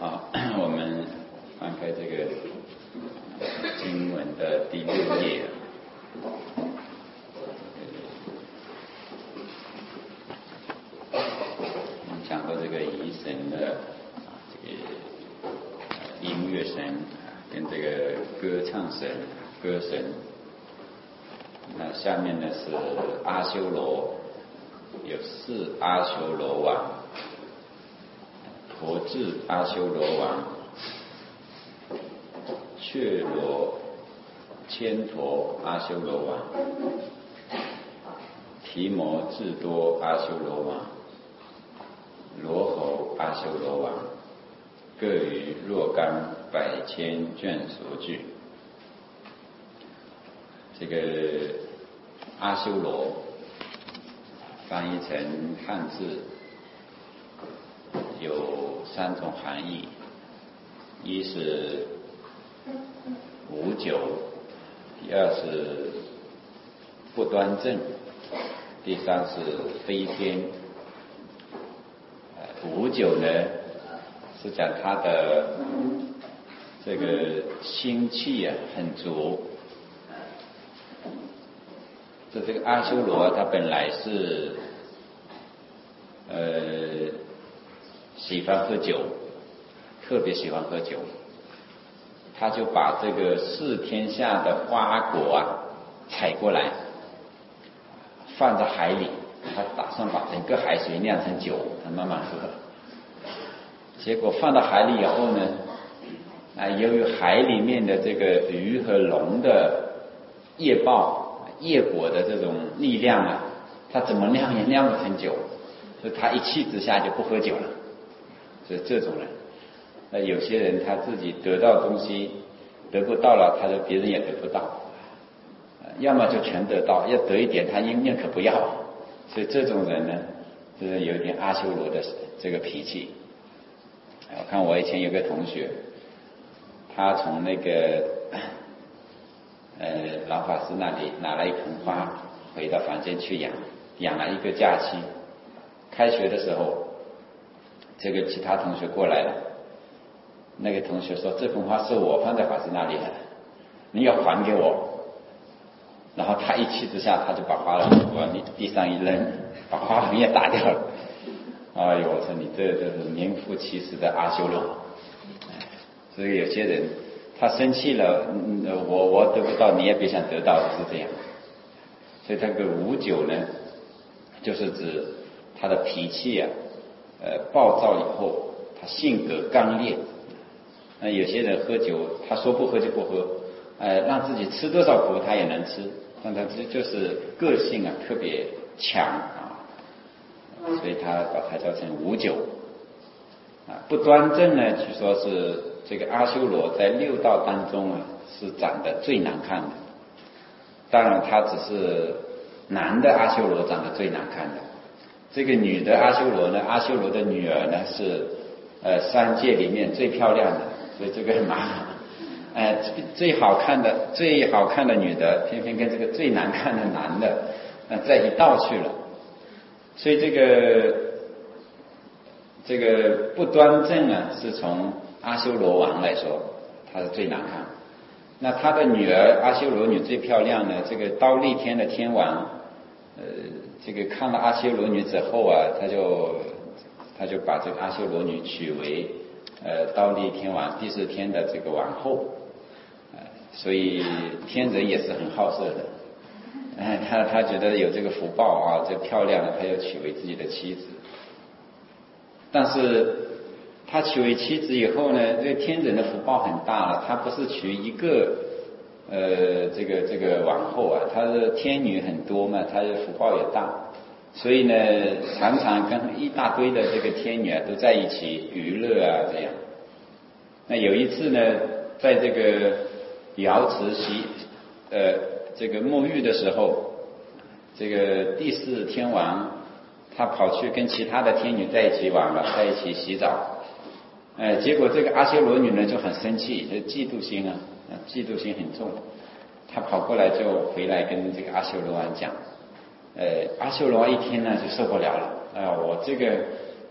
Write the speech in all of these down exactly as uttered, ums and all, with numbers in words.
好，我们翻开这个经文的第六页。我们讲过这个仪神的这个音乐神跟这个歌唱神、歌神。那下面呢是阿修罗，有四阿修罗王。陀智阿修罗王、却罗千陀阿修罗王、提摩智多阿修罗王、罗侯阿修罗王，各于若干百千卷所具。这个阿修罗翻译成汉字有三种含义，一是无久，第二是不端正，第三是飞天。无久呢是讲他的这个心气啊很足。这这个阿修罗他本来是呃喜欢喝酒，特别喜欢喝酒，他就把这个四天下的花果啊采过来，放在海里，他打算把整个海水酿成酒，他慢慢喝。结果放到海里以后呢，啊，由于海里面的这个鱼和龙的业报、业果的这种力量啊，他怎么酿也酿不成酒，所以他一气之下就不喝酒了。是这种人。那有些人他自己得到东西得不到了，他说别人也得不到，要么就全得到，要得一点他宁可不要。所以这种人呢，就是有点阿修罗的这个脾气。我看我以前有个同学，他从那个呃老法师那里拿了一盆花回到房间去养，养了一个假期。开学的时候，这个其他同学过来了，那个同学说这盆花是我放在法师那里的，你要还给我。然后他一气之下，他就把花篮往地上一扔，把花盆也打掉了。哎呦，我说你这这是名副其实的阿修罗。所以有些人他生气了，我我得不到你也别想得到，是这样。所以这个无酒呢，就是指他的脾气啊呃，暴躁以后，他性格刚烈。那有些人喝酒，他说不喝就不喝，呃，让自己吃多少苦他也能吃，但他这就是个性啊特别强啊，所以他把它叫成无酒。啊，不端正呢，据说是这个阿修罗在六道当中啊是长得最难看的。当然，他只是男的阿修罗长得最难看的。这个女的阿修罗呢，阿修罗的女儿呢是呃三界里面最漂亮的，所以这个很麻烦。呃，最好看的最好看的女的，偏偏跟这个最难看的男的呃在一道去了。所以这个这个不端正啊，是从阿修罗王来说，他是最难看。那他的女儿阿修罗女最漂亮呢，这个忉利天的天王，呃。这个看了阿修罗女之后啊，他就他就把这个阿修罗女娶为呃忉利天王第四天的这个王后，呃，所以天人也是很好色的，哎，他他觉得有这个福报啊，这漂亮了，他要娶为自己的妻子。但是他娶为妻子以后呢，这个天人的福报很大了，他不是娶一个。呃，这个这个王后啊，她的天女很多嘛，她的福报也大，所以呢，常常跟一大堆的这个天女啊都在一起娱乐啊，这样。那有一次呢，在这个瑶池洗呃这个沐浴的时候，这个第四天王他跑去跟其他的天女在一起玩了，在一起洗澡，呃，结果这个阿修罗女呢就很生气，就嫉妒心啊。嫉妒心很重，他跑过来就回来跟这个阿修罗王讲，呃，阿修罗王一听呢就受不了了，啊、呃，我这个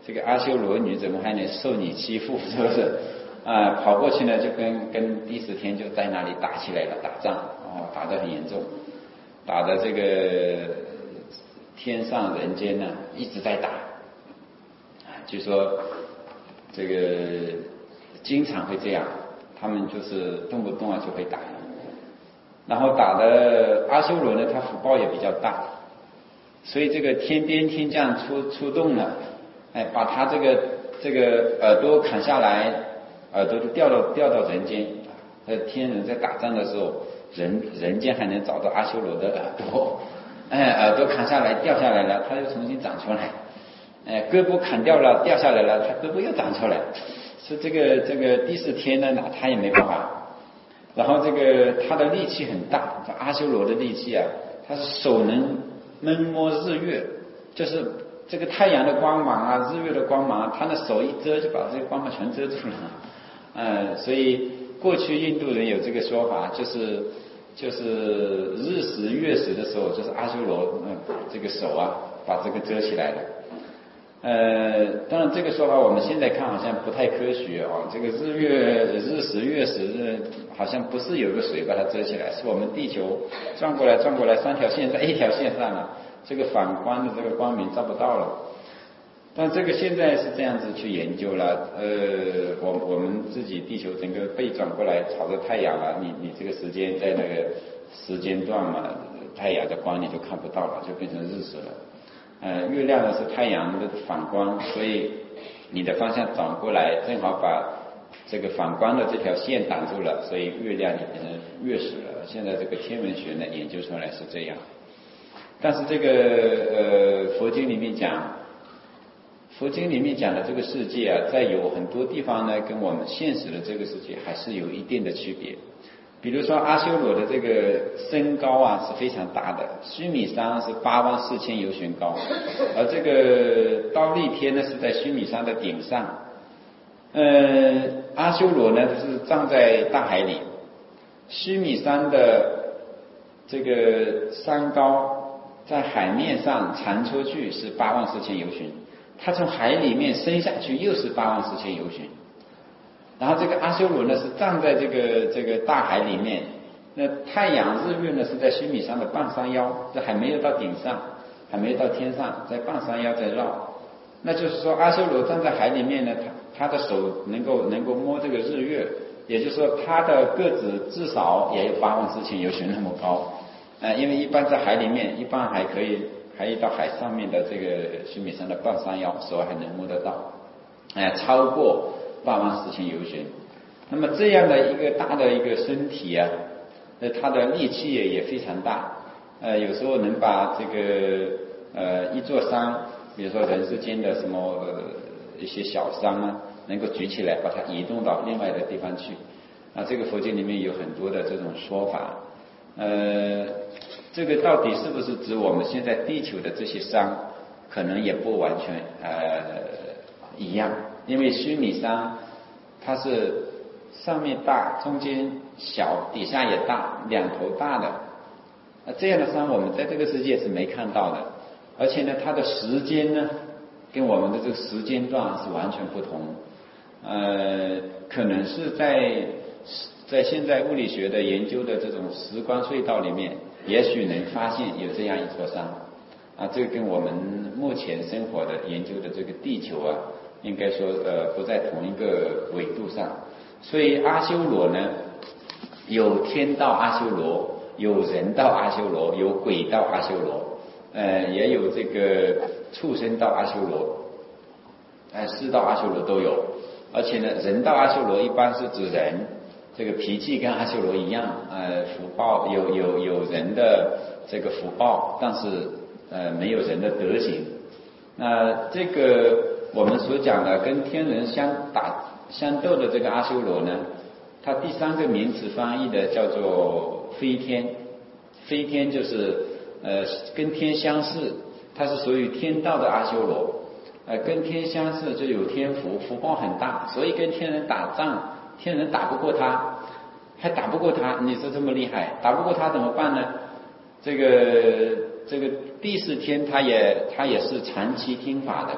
这个阿修罗女怎么还能受你欺负，是不是？啊，跑过去呢，就跟跟第十天就在那里打起来了，打仗哦，打得很严重，打的这个天上人间呢一直在打，啊，据说这个经常会这样，他们就是动不动啊就会打，然后打的阿修罗呢，他福报也比较大，所以这个天兵天将出出动了，哎，把他这个这个耳朵砍下来，耳朵就掉到掉到人间。呃，天人在打仗的时候，人人间还能找到阿修罗的耳朵，哎，耳朵砍下来掉下来了，它又重新长出来。哎，胳膊砍掉了掉下来了，它胳膊又长出来。是这个这个第四天呢，那他也没办法。然后这个他的力气很大，阿修罗的力气啊，他是手能闷摸日月，就是这个太阳的光芒啊，日月的光芒，他的手一遮就把这个光芒全遮住了。呃，所以过去印度人有这个说法，就是就是日食月食的时候，就是阿修罗嗯这个手啊把这个遮起来了。呃，当然这个说法我们现在看好像不太科学啊，这个日月日食月食好像不是有个水把它遮起来，是我们地球转过来转过来三条线在一条线上了，这个反光的这个光明照不到了。但这个现在是这样子去研究了，呃，我我们自己地球整个背转过来朝着太阳了，你你这个时间在那个时间段嘛，太阳的光你就看不到了，就变成日食了。呃，月亮呢是太阳的反光，所以你的方向转过来，正好把这个反光的这条线挡住了，所以月亮就变成月食了。现在这个天文学呢研究出来是这样，但是这个呃佛经里面讲。佛经里面讲的这个世界啊，在有很多地方呢，跟我们现实的这个世界还是有一定的区别。比如说阿修罗的这个身高啊是非常大的，须弥山是八万四千由旬高，而这个忉利天呢是在须弥山的顶上。呃，阿修罗呢是站在大海里，须弥山的这个山高在海面上传出去是八万四千由旬。他从海里面升下去又是八万四千由旬，然后这个阿修罗呢是站在这个这个大海里面，那太阳日月呢是在须弥山的半山腰，这还没有到顶上，还没有到天上，在半山腰在绕。那就是说阿修罗站在海里面呢，他他的手能够能够摸这个日月，也就是说他的个子至少也有八万四千由旬那么高，呃，因为一般在海里面，一般还可以。还有到海上面的这个须弥山的半山腰，手还能摸得到，哎、呃，超过八万四千由旬。那么这样的一个大的一个身体啊，那它的力气也也非常大，呃，有时候能把这个呃一座山，比如说人世间的什么、呃、一些小山啊，能够举起来，把它移动到另外的地方去。啊，这个佛经里面有很多的这种说法，呃。这个到底是不是指我们现在地球的这些山，可能也不完全呃一样，因为须弥山它是上面大，中间小，底下也大，两头大的，那这样的山我们在这个世界是没看到的，而且呢，它的时间呢，跟我们的这个时间段是完全不同，呃，可能是在在现在物理学的研究的这种时光隧道里面。也许能发现有这样一座山，啊，这个跟我们目前生活的研究的这个地球啊，应该说呃不在同一个纬度上。所以阿修罗呢，有天道阿修罗，有人道阿修罗，有鬼道阿修罗，呃，也有这个畜生道阿修罗，呃，四道阿修罗都有。而且呢，人道阿修罗一般是指人。这个脾气跟阿修罗一样，呃，福报有有有人的这个福报，但是呃没有人的德行。那这个我们所讲的跟天人相打相斗的这个阿修罗呢，它第三个名词翻译的叫做飞天，飞天就是呃跟天相似，它是属于天道的阿修罗，呃跟天相似就有天福，福报很大，所以跟天人打仗。天人打不过他，还打不过他，你说这么厉害，打不过他怎么办呢？这个这个第四天他也他也是长期听法的，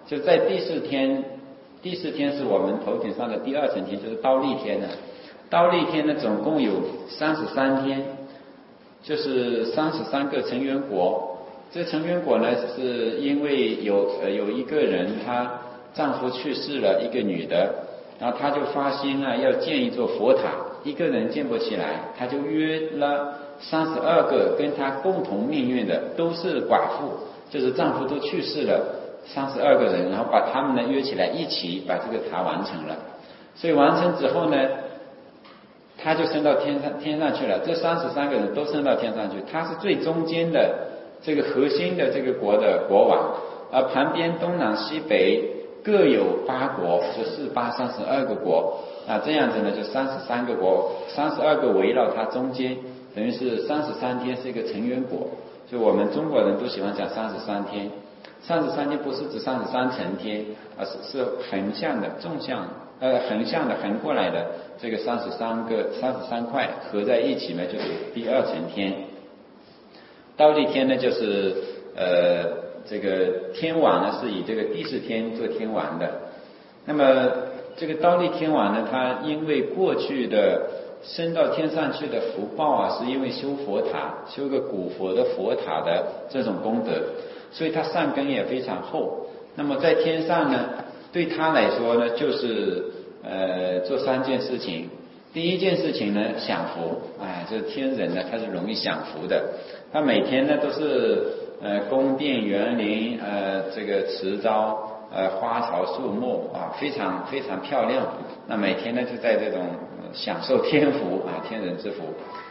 就在第四天，第四天是我们头顶上的第二层天，就是刀立天呢。刀立天呢，总共有三十三天，就是三十三个成员国。这成员国呢，是因为有呃有一个人她丈夫去世了，一个女的，然后她就发心啊要建一座佛塔，一个人建不起来，她就约了三十二个跟她共同命运的，都是寡妇，就是丈夫都去世了，三十二个人，然后把他们呢约起来，一起把这个塔完成了。所以完成之后呢，他就升到天上天上去了。这三十三个人都升到天上去，他是最中间的这个核心的这个国的国王，而旁边东南西北各有八国，就四八三十二个国啊，这样子呢就三十三个国，三十二个围绕它中间，等于是三十三天是一个成员国。就我们中国人都喜欢讲三十三天，三十三天不是指三十三层天，而是是横向的纵向呃横向的横过来的这个三十三个三十三块合在一起呢，就是第二层天。倒立天呢，就是呃这个天王呢是以这个第四天做天王的。那么这个倒立天王呢，他因为过去的升到天上去的福报啊，是因为修佛塔，修个古佛的佛塔的这种功德，所以他善根也非常厚。那么在天上呢，对他来说呢，就是呃做三件事情。第一件事情呢，享福，哎，这天人呢他是容易享福的，他每天呢都是呃宫殿园林，呃这个池沼，呃花草树木啊，非常非常漂亮。那每天呢就在这种享受天福啊，天人之福。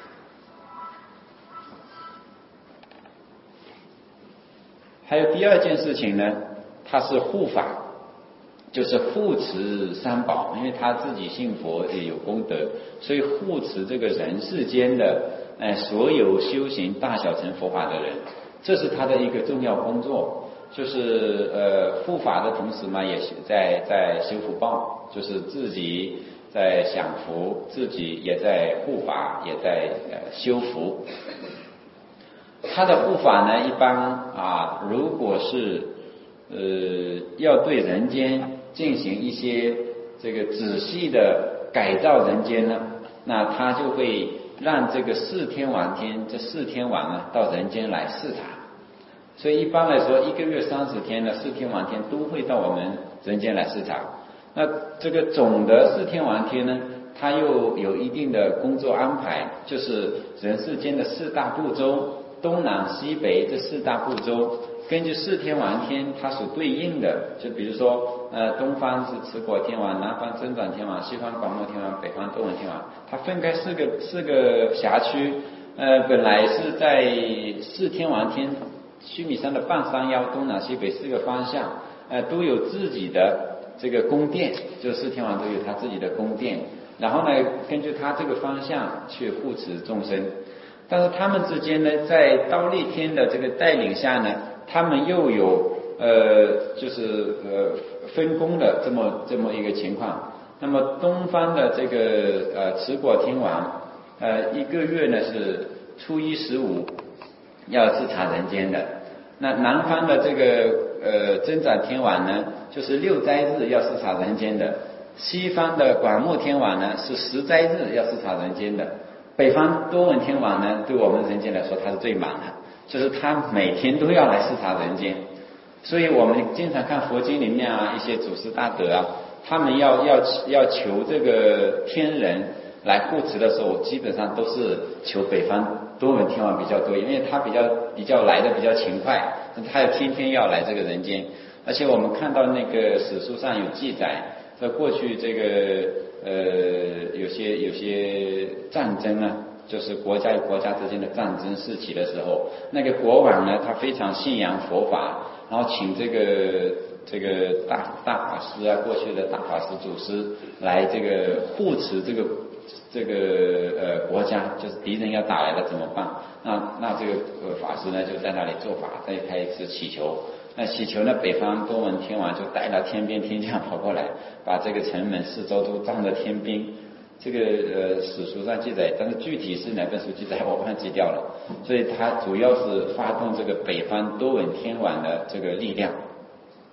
还有第二件事情呢，他是护法，就是护持三宝，因为他自己信佛也有功德，所以护持这个人世间的呃所有修行大小乘佛法的人，这是他的一个重要工作。就是呃护法的同时嘛，也是在在修福报，就是自己在享福，自己也在护法，也在呃修福。他的护法呢，一般啊，如果是呃要对人间进行一些这个仔细的改造人间呢，那他就会让这个四天王天这四天王呢到人间来视察。所以一般来说，一个月三十天呢，四天王天都会到我们人间来视察。那这个总的四天王天呢，它又有一定的工作安排，就是人世间的四大部洲，东南西北这四大部洲，根据四天王天它所对应的，就比如说呃东方是持国天王，南方增长天王，西方广目天王，北方多闻天王，它分开四个四个辖区。呃本来是在四天王天须弥山的半山腰，东南西北四个方向呃都有自己的这个宫殿，就四天王都有他自己的宫殿，然后呢根据他这个方向去护持众生。但是他们之间呢，在倒立天的这个带领下呢，他们又有呃就是呃分工的这么这么一个情况。那么东方的这个呃持国天王呃一个月呢是初一十五要视察人间的，那南方的这个呃增长天王呢，就是六斋日要视察人间的，西方的广目天王呢是十斋日要视察人间的，北方多闻天王呢，对我们人间来说他是最忙的，就是他每天都要来视察人间。所以我们经常看佛经里面啊，一些祖师大德啊，他们要要要求这个天人来护持的时候，基本上都是求北方多闻天王比较多，因为他比较比较来的比较勤快，他要天天要来这个人间。而且我们看到那个史书上有记载，在过去这个呃有些有些战争啊，就是国家与国家之间的战争事起的时候，那个国王呢，他非常信仰佛法，然后请这个这个大大法师啊，过去的大法师祖师来这个护持这个这个呃国家，就是敌人要打来了怎么办？那那这个呃法师呢就在那里做法，再开始祈求。那祈求呢，北方多闻天王就带了天兵天将跑过来，把这个城门四周都站着天兵。这个呃史书上记载，但是具体是哪本书记载我忘记掉了。所以它主要是发动这个北方多闻天王的这个力量。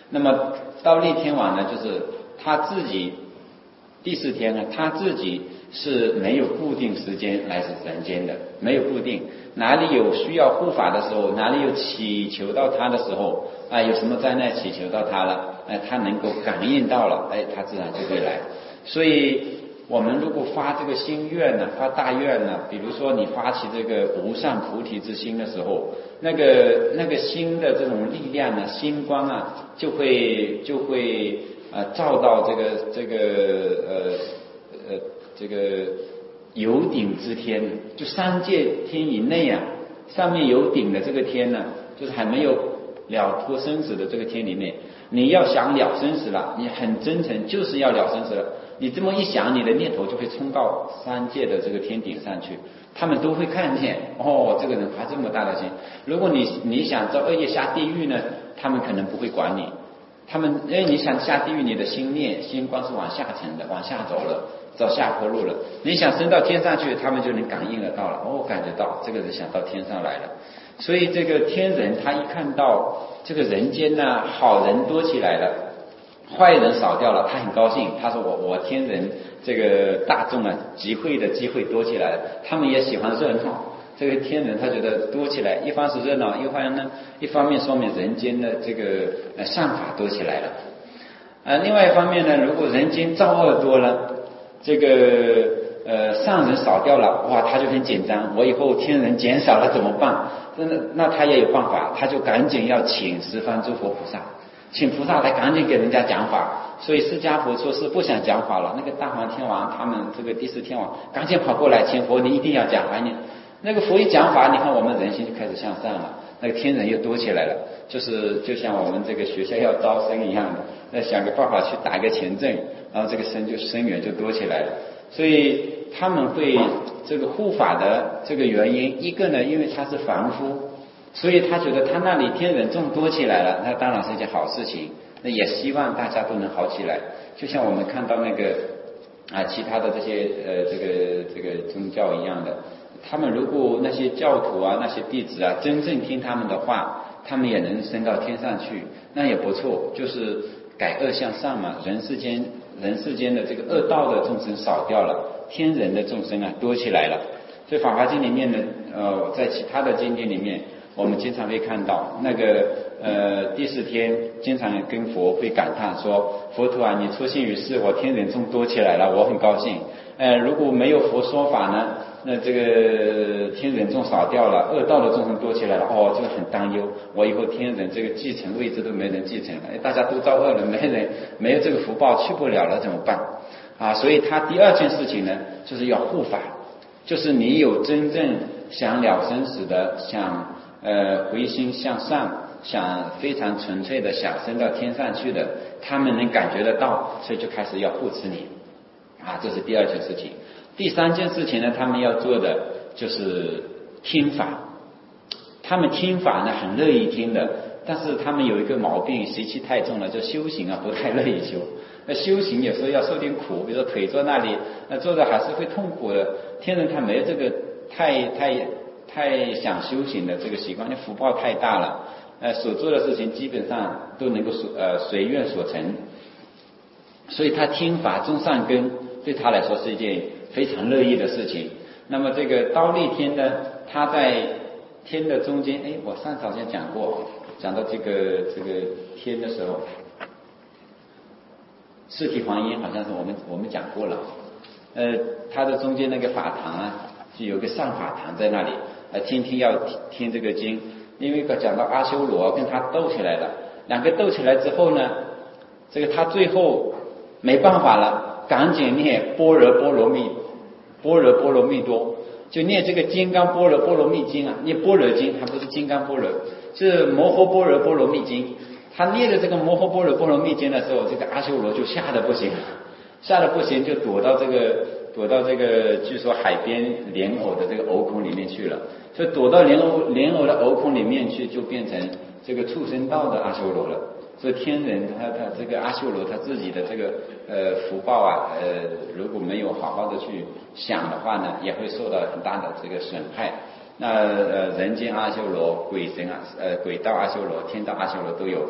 那么忉利天王呢，就是他自己第四天呢，他自己是没有固定时间来人间的，没有固定，哪里有需要护法的时候，哪里有祈求到他的时候啊，有什么灾难祈求到他了，哎，他能够感应到了，哎，他自然就会来。所以我们如果发这个心愿呢，发大愿呢，比如说你发起这个无上菩提之心的时候，那个那个心的这种力量呢，心光啊，就会就会呃照到这个这个呃呃这个有顶之天，就三界天以内啊，上面有顶的这个天呢，就是还没有了脱生死的这个天里面，你要想了生死了，你很真诚就是要了生死了，你这么一想，你的念头就会冲到三界的这个天顶上去，他们都会看见，哦，这个人发这么大的心。如果你你想造恶业下地狱呢，他们可能不会管你，他们因为你想下地狱，你的心念心光是往下沉的，往下走了，走下坡路了。你想升到天上去，他们就能感应得到了，哦，感觉到这个人想到天上来了。所以这个天人他一看到这个人间呢，好人多起来了，坏人少掉了，他很高兴。他说我我天人这个大众啊，集会的机会多起来了，他们也喜欢热闹。这个天人他觉得多起来，一方是热闹，一方呢，一方面说明人间的这个呃善法多起来了。呃，另外一方面呢，如果人间造恶多了，这个呃善人少掉了，哇，他就很紧张，我以后天人减少了怎么办？真的，那他也有办法，他就赶紧要请十方诸佛菩萨，请菩萨来赶紧给人家讲法。所以释迦佛说是不想讲法了，那个大梵天王他们这个第四天王赶紧跑过来，请佛你一定要讲法。你那个佛一讲法，你看我们人心就开始向善了，那个天人又多起来了，就是就像我们这个学校要招生一样的，那想个办法去打个前阵，然后这个生就生源就多起来了。所以他们会这个护法的这个原因，一个呢，因为他是凡夫，所以他觉得他那里天人众多起来了，那当然是一件好事情，那也希望大家都能好起来。就像我们看到那个啊其他的这些呃这个这个宗教一样的，他们如果那些教徒啊那些弟子啊真正听他们的话，他们也能升到天上去，那也不错，就是改恶向善嘛。人世间人世间的这个恶道的众生少掉了，天人的众生啊多起来了。所以《法华经》里面呢，呃，在其他的经典里面，我们经常会看到那个呃第四天经常跟佛会感叹说：“佛陀啊，你出现于世，我天人众多起来了，我很高兴。呃，如果没有佛说法呢，那这个天人众少掉了，恶道的众生多起来了，哦，这个很担忧。我以后天人这个继承位置都没人继承了，大家都造恶了，没人没有这个福报去不了了，怎么办？啊，所以他第二件事情呢，就是要护法，就是你有真正想了生死的，想呃回心向善，想非常纯粹的想升到天上去的，他们能感觉得到，所以就开始要护持你。啊，这是第二件事情。第三件事情呢，他们要做的就是听法。他们听法呢很乐意听的，但是他们有一个毛病，习气太重了，就修行啊不太乐意修。那修行有时候要受点苦，比如说腿坐那里，那坐着还是会痛苦的。天人他没有这个太太太想修行的这个习惯，那福报太大了，呃，所做的事情基本上都能够所呃随愿所成。所以他听法种善根，对他来说是一件非常乐意的事情。那么这个忉利天呢，他在天的中间，哎，我上次好像讲过，讲到这个这个天的时候，四体还阴好像是我们我们讲过了。呃，它的中间那个法堂啊，就有个上法堂在那里，呃，天天要听这个经。因为讲到阿修罗跟他斗起来了，两个斗起来之后呢，这个他最后没办法了，赶紧念般若波罗蜜般若波罗蜜多，就念这个金刚般若波罗蜜经啊，念般若经，它不是金刚般若，是摩诃般若波罗蜜经。他念的这个摩诃般若波罗蜜经的时候，这个阿修罗就吓得不行，吓得不行，就躲到这个躲到这个据说海边莲藕的这个藕孔里面去了，所以躲到莲藕莲藕的藕孔里面去，就变成这个畜生道的阿修罗了。所以天人他他这个阿修罗他自己的这个呃福报啊，呃如果没有好好的去想的话呢，也会受到很大的这个损害。那呃人间阿修罗、鬼神啊、呃鬼道阿修罗、天道阿修罗都有。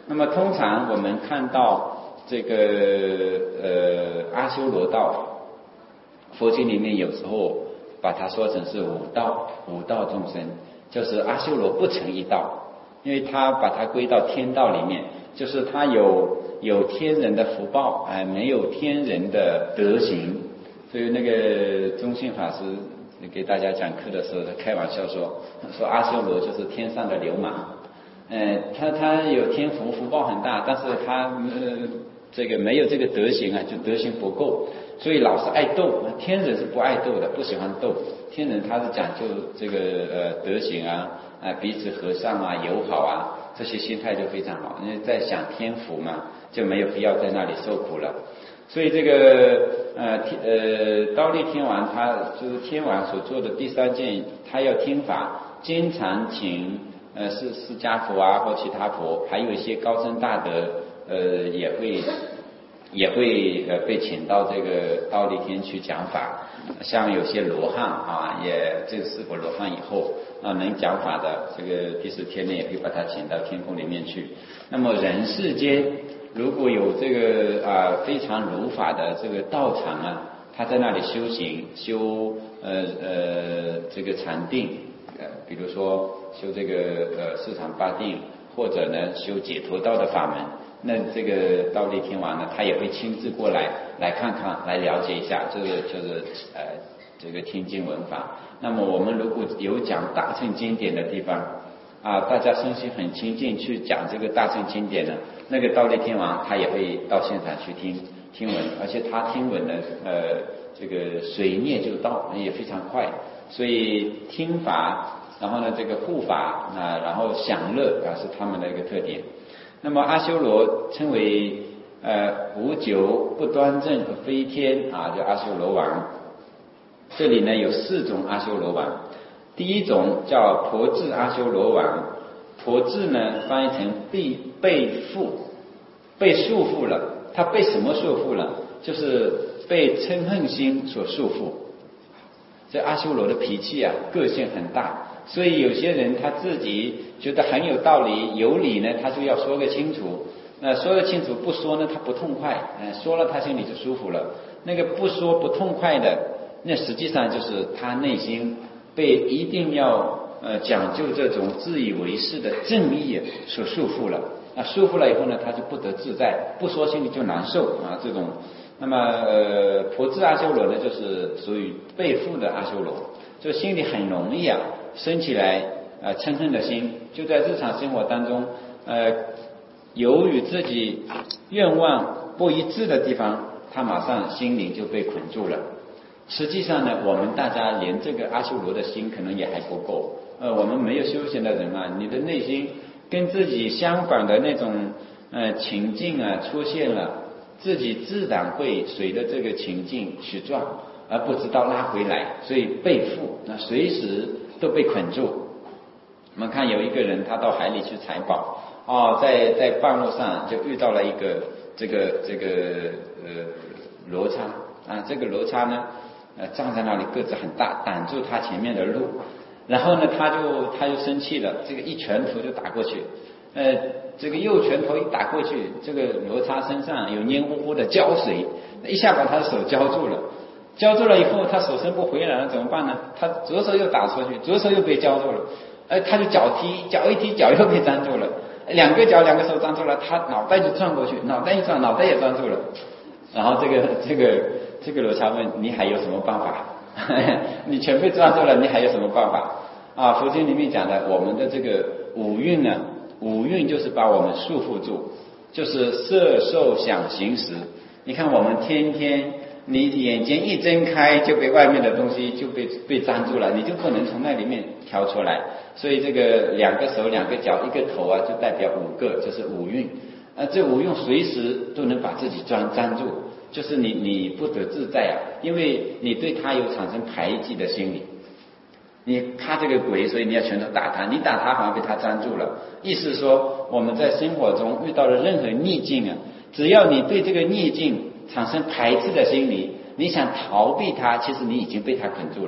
那么通常我们看到这个呃阿修罗道，佛经里面有时候把它说成是五道，五道众生，就是阿修罗不成一道，因为他把它归到天道里面，就是他有有天人的福报，哎，没有天人的德行。所以那个中信法师给大家讲课的时候，他开玩笑说，说阿修罗就是天上的流氓，呃，他他有天福，福报很大，但是他呃这个没有这个德行啊，就德行不够，所以老是爱斗。天人是不爱斗的，不喜欢斗。天人他是讲究这个呃德行啊，啊彼此和善啊，友好啊，这些心态就非常好。因为在享天福嘛，就没有必要在那里受苦了。所以这个呃天呃忉利天王他就是天王所做的第三件，他要听法，经常请呃释释迦佛啊或其他佛，还有一些高僧大德呃也会也会呃被请到这个忉利天去讲法。像有些罗汉啊，也这四果罗汉以后啊能讲法的，这个第四天呢也会把他请到天宫里面去。那么人世间如果有这个啊非常如法的这个道场啊，他在那里修行，修呃呃这个禅定，呃比如说修这个呃四禅八定，或者呢修解脱道的法门，那这个忉利天王呢，他也会亲自过来来看看，来了解一下，这个就是呃这个听经闻法。那么我们如果有讲大乘经典的地方啊，大家身心很亲近去讲这个大乘经典呢，那个忉利天王他也会到现场去听听闻，而且他听闻呢呃这个水念就到，也非常快。所以听法，然后呢这个护法啊，然后享乐啊是他们的一个特点。那么阿修罗称为呃无久不端正和飞天啊，叫阿修罗王。这里呢有四种阿修罗王。第一种叫婆智阿修罗王，婆智呢翻译成被被缚，被束缚了。他被什么束缚了？就是被嗔恨心所束缚。这阿修罗的脾气啊，个性很大，所以有些人他自己觉得很有道理有理呢，他就要说个清楚。那说得清楚，不说呢他不痛快，呃，说了他心里就舒服了。那个不说不痛快的，那实际上就是他内心被一定要呃讲究这种自以为是的正义所束缚了。那束缚了以后呢，他就不得自在，不说心里就难受啊。这种，那么呃婆智阿修罗呢，就是属于被缚的阿修罗，就心里很容易啊生起来呃嗔恨的心，就在日常生活当中呃由于自己愿望不一致的地方，他马上心灵就被捆住了。实际上呢，我们大家连这个阿修罗的心可能也还不够。呃，我们没有修行的人啊，你的内心跟自己相反的那种呃情境啊出现了，自己自然会随着这个情境去转，而不知道拉回来，所以被缚，那随时都被捆住。我们看有一个人，他到海里去采宝，哦，在在半路上就遇到了一个这个这个呃罗刹啊，这个罗刹呢。呃，站在那里个子很大，挡住他前面的路，然后呢，他就他就生气了，这个一拳头就打过去，呃，这个右拳头一打过去，这个罗刹身上有黏糊糊的胶水，一下把他的手胶住了，胶住了以后，他手伸不回来了，怎么办呢？他左手又打出去，左手又被胶住了，呃，他就脚踢，脚一踢，脚又被粘住了，两个脚两个手粘住了，他脑袋就转过去，脑袋一转，脑袋也粘住了，然后这个这个。这个罗刹问你还有什么办法？你全被抓住了，你还有什么办法？啊，佛经里面讲的，我们的这个五蕴呢，五蕴就是把我们束缚住，就是色受想行识。你看我们天天，你眼睛一睁开就被外面的东西就被被粘住了，你就不能从那里面挑出来。所以这个两个手、两个脚、一个头啊，就代表五个，就是五蕴。啊，这五蕴随时都能把自己粘粘住。就是你你不得自在啊，因为你对他有产生排挤的心理。你他这个鬼，所以你要拳头打他，你打他反而被他粘住了。意思说我们在生活中遇到了任何逆境啊，只要你对这个逆境产生排斥的心理，你想逃避它，其实你已经被他捆住了。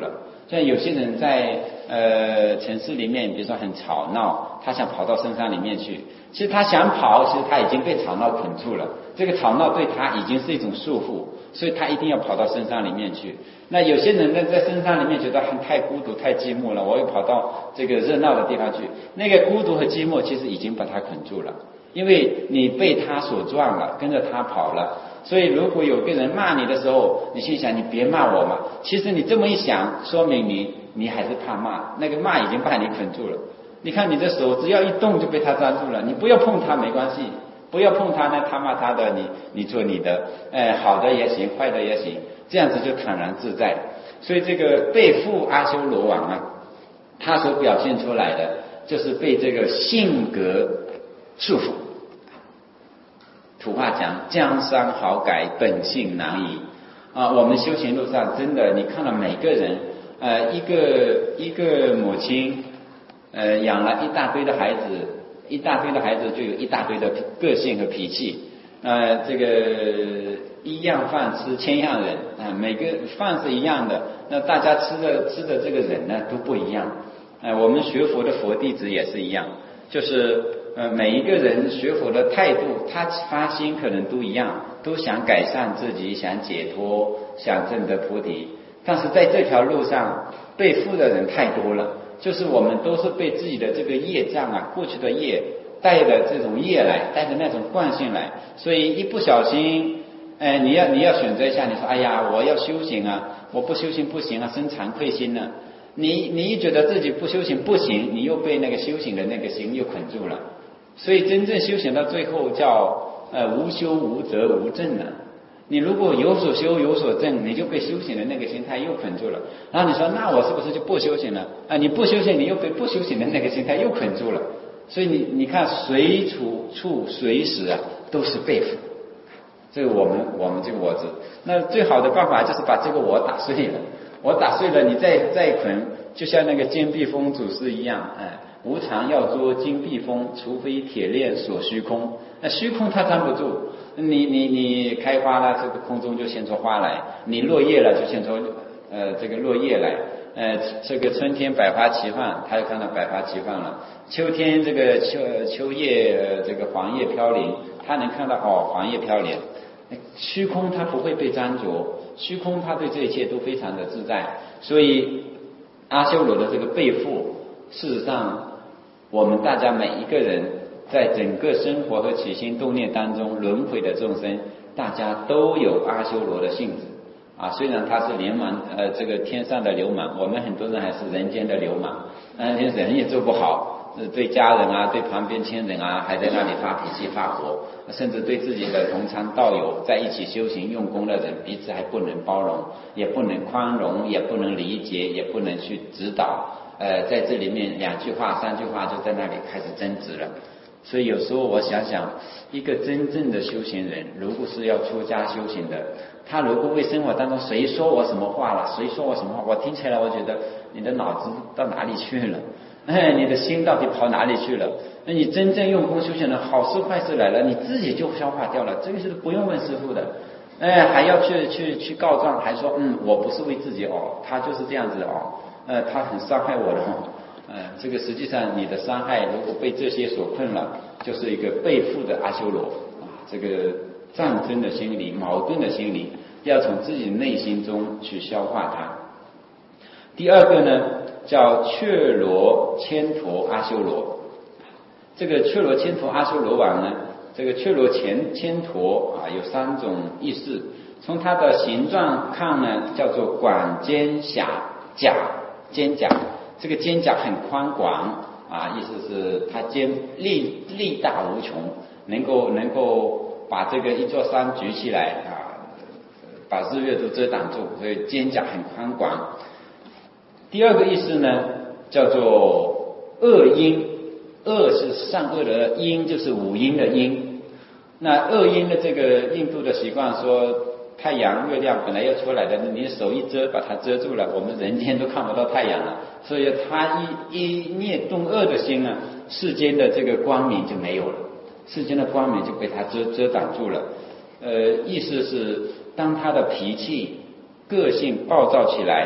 像有些人在呃城市里面，比如说很吵闹，他想跑到深山里面去，其实他想跑，其实他已经被吵闹捆住了，这个吵闹对他已经是一种束缚，所以他一定要跑到深山里面去。那有些人呢，在深山里面觉得很太孤独太寂寞了，我又跑到这个热闹的地方去，那个孤独和寂寞其实已经把他捆住了，因为你被他所撞了，跟着他跑了。所以如果有个人骂你的时候，你心想你别骂我嘛，其实你这么一想，说明你你还是怕骂，那个骂已经把你捆住了。你看你的手只要一动就被他抓住了，你不要碰他没关系，不要碰他呢，他骂他的，你你做你的，呃，好的也行，坏的也行，这样子就坦然自在。所以这个被缚阿修罗王啊，他所表现出来的就是被这个性格束缚。土话讲，江山好改，本性难移啊！我们修行路上真的，你看到每个人，呃，一个一个母亲，呃，养了一大堆的孩子，一大堆的孩子就有一大堆的个性和脾气。呃，这个一样饭吃千样人啊、呃，每个饭是一样的，那大家吃的吃的这个人呢都不一样。呃，我们学佛的佛弟子也是一样，就是呃每一个人学佛的态度，他发心可能都一样，都想改善自己，想解脱，想证得菩提。但是在这条路上被缚的人太多了，就是我们都是被自己的这个业障啊，过去的业带着这种业来，带着那种惯性来，所以一不小心，哎，你要你要选择一下，你说哎呀，我要修行啊，我不修行不行啊，生惭愧心呢。你你一觉得自己不修行不行，你又被那个修行的那个心又捆住了。所以真正修行到最后叫呃无修无责无证了。你如果有所修有所证，你就被修行的那个心态又捆住了。然后你说那我是不是就不修行了啊？你不修行，你又被不修行的那个心态又捆住了。所以你你看随处处随时啊都是被缚。这个我们我们这个我字，那最好的办法就是把这个我打碎了。我打碎了，你再再捆，就像那个坚壁风祖师一样，哎，无常要捉金壁风，除非铁链锁虚空。那虚空它站不住，你你你开花了，这个空中就现出花来；你落叶了，就现出呃这个落叶来。呃，这个春天百花齐放，他就看到百花齐放了；秋天这个秋秋叶、呃、这个黄叶飘零，他能看到哦黄叶飘零。虚空它不会被粘着，虚空它对这一切都非常的自在。所以阿修罗的这个背负，事实上我们大家每一个人在整个生活和起心动念当中轮回的众生，大家都有阿修罗的性质啊。虽然他是流氓，呃，这个天上的流氓，我们很多人还是人间的流氓，嗯、呃，人也做不好，对家人啊，对旁边亲人啊，还在那里发脾气发火，甚至对自己的同参道友在一起修行用功的人，彼此还不能包容，也不能宽容，也不能理解，也不能去指导。呃，在这里面两句话三句话就在那里开始争执了。所以有时候我想想，一个真正的修行人，如果是要出家修行的，他如果为生活当中谁说我什么话了，谁说我什么话，我听起来我觉得你的脑子到哪里去了？哎，你的心到底跑哪里去了？那你真正用功修行的，好事坏事来了，你自己就消化掉了，这个是不用问师父的。哎，还要去去去告状，还说嗯，我不是为自己哦，他就是这样子哦，呃，他很伤害我的哦。呃，这个实际上你的伤害如果被这些所困了，就是一个背负的阿修罗啊，这个战争的心理、矛盾的心理，要从自己内心中去消化它。第二个呢，叫雀罗千陀阿修罗。这个雀罗千陀阿修罗王呢，这个雀罗千千陀啊，有三种意思。从它的形状看呢，叫做广肩匣甲肩胛。这个肩胛很宽广啊，意思是它肩力力大无穷，能够能够把这个一座山举起来啊，把日月都遮挡住，所以肩胛很宽广。第二个意思呢，叫做恶阴，恶是善恶的阴，就是五阴的阴。那恶阴的这个印度的习惯说，太阳月亮本来要出来的，你手一遮把它遮住了，我们人间都看不到太阳了，所以他一一灭动恶的心啊，世间的这个光明就没有了，世间的光明就被他遮遮挡住了。呃，意思是当他的脾气个性暴躁起来，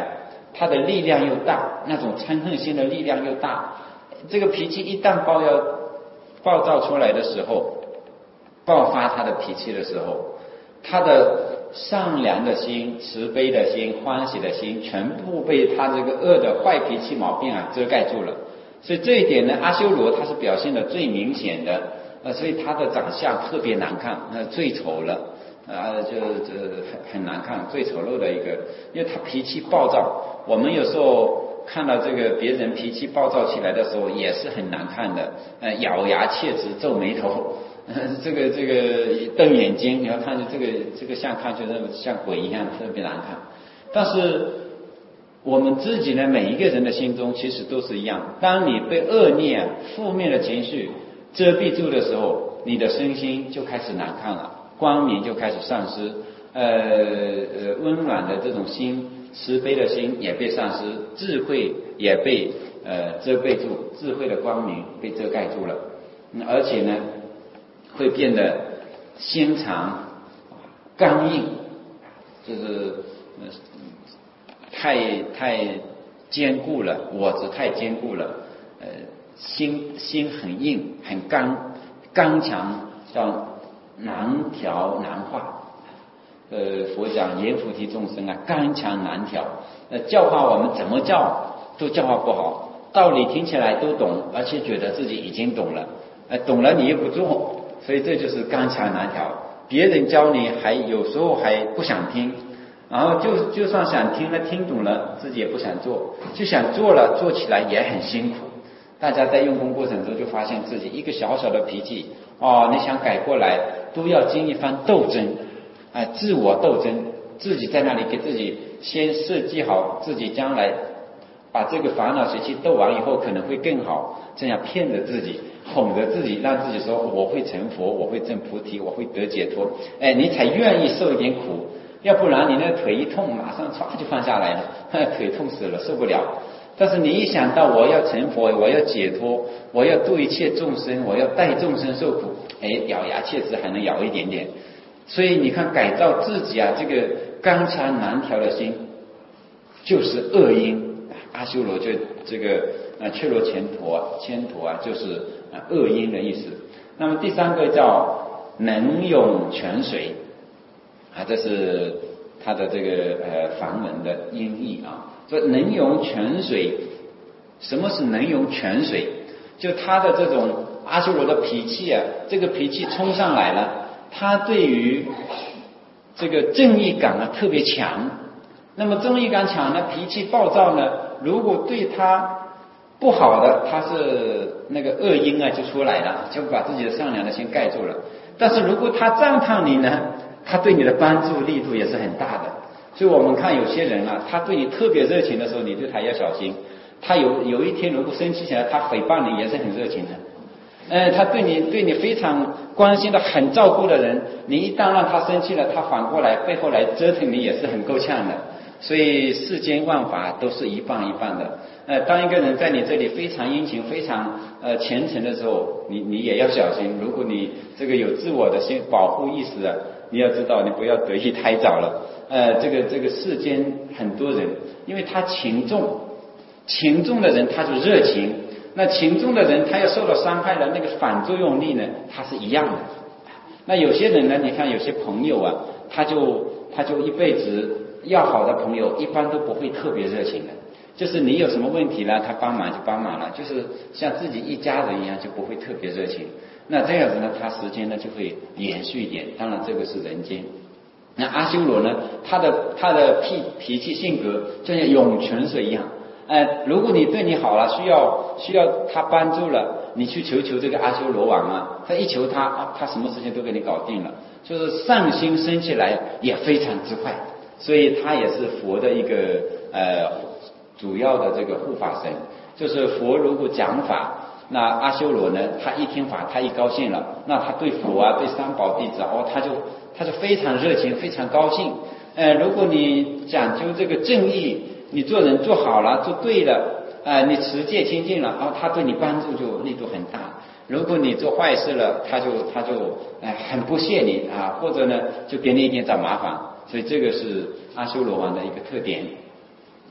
他的力量又大，那种嗔恨心的力量又大。这个脾气一旦暴要暴躁出来的时候，爆发他的脾气的时候，他的善良的心、慈悲的心、欢喜的心，全部被他这个恶的坏脾气毛病啊遮盖住了。所以这一点呢，阿修罗他是表现的最明显的，呃，所以他的长相特别难看，呃，最丑了，啊，就这很很难看，最丑陋的一个，因为他脾气暴躁。我们有时候看到这个别人脾气暴躁起来的时候，也是很难看的，呃，咬牙切齿、皱眉头，呃、这个这个瞪眼睛，你要看着这个这个像看就是像鬼一样，特别难看。但是我们自己呢，每一个人的心中其实都是一样。当你被恶念、负面的情绪遮蔽住的时候，你的身心就开始难看了，光明就开始丧失，呃呃，温暖的这种心、慈悲的心也被丧失，智慧也被呃遮蔽住，智慧的光明被遮盖住了，嗯、而且呢，会变得心肠刚硬，就是呃。太太坚固了，我执太坚固了，呃，心心很硬，很刚刚强，叫难调难化。呃，佛讲阎浮提众生啊，刚强难调。呃，教化我们怎么教都教化不好，道理听起来都懂，而且觉得自己已经懂了，呃，懂了你又不做，所以这就是刚强难调。别人教你还有时候还不想听。然后就就算想听了听懂了，自己也不想做，就想做了，做起来也很辛苦。大家在用功过程中就发现自己一个小小的脾气，哦，你想改过来，都要经一番斗争，啊、呃，自我斗争，自己在那里给自己先设计好自己将来把这个烦恼习气斗完以后可能会更好，这样骗着自己，哄着自己，让自己说我会成佛，我会证菩提，我会得解脱，哎，你才愿意受一点苦。要不然你那腿一痛，马上唰就放下来了，腿痛死了，受不了。但是你一想到我要成佛，我要解脱，我要度一切众生，我要带众生受苦，哎，咬牙切齿还能咬一点点。所以你看，改造自己啊，这个刚强难调的心，就是恶因。阿修罗就这个呃怯罗前陀啊，千陀啊，就是啊恶因的意思。那么第三个叫能涌泉水。啊，这是他的这个呃梵文的音译啊。说能涌泉水，什么是能涌泉水？就他的这种阿修罗的脾气啊，这个脾气冲上来了，他对于这个正义感啊特别强。那么正义感强呢，脾气暴躁呢，如果对他不好的，他是那个恶因啊就出来了，就把自己的善良的心盖住了。但是如果他赞叹你呢，他对你的帮助力度也是很大的。所以我们看有些人啊，他对你特别热情的时候，你对他要小心。他有有一天如果生气起来，他诽谤你也是很热情的。呃，他对你对你非常关心的、很照顾的人，你一旦让他生气了，他反过来背后来折腾你也是很够呛的。所以世间万法都是一半一半的。呃，当一个人在你这里非常殷勤、非常呃虔诚的时候，你你也要小心。如果你这个有自我的心保护意识啊，你要知道，你不要得意太早了。呃，这个这个世间很多人，因为他情重，情重的人他就热情，那情重的人他要受到伤害了，那个反作用力呢，他是一样的。那有些人呢，你看有些朋友啊，他就他就一辈子要好的朋友，一般都不会特别热情的。就是你有什么问题了，他帮忙就帮忙了，就是像自己一家人一样，就不会特别热情。那这样子呢，他时间呢就会延续一点。当然这个是人间。那阿修罗呢，他的他的脾脾气性格就像涌泉水一样。呃，如果你对你好了，需要需要他帮助了，你去求求这个阿修罗王啊，他一求他啊，他什么事情都给你搞定了，就是善心生起来也非常之快。所以他也是佛的一个呃主要的这个护法神。就是佛如果讲法，那阿修罗呢，他一听法，他一高兴了，那他对佛啊，对三宝弟子哦，他就他就非常热情，非常高兴。呃，如果你讲究这个正义，你做人做好了，做对了，呃，你持戒清净了，哦，他对你帮助就力度很大。如果你做坏事了，他就他就呃很不屑你啊，或者呢就给你一点找麻烦。所以这个是阿修罗王的一个特点。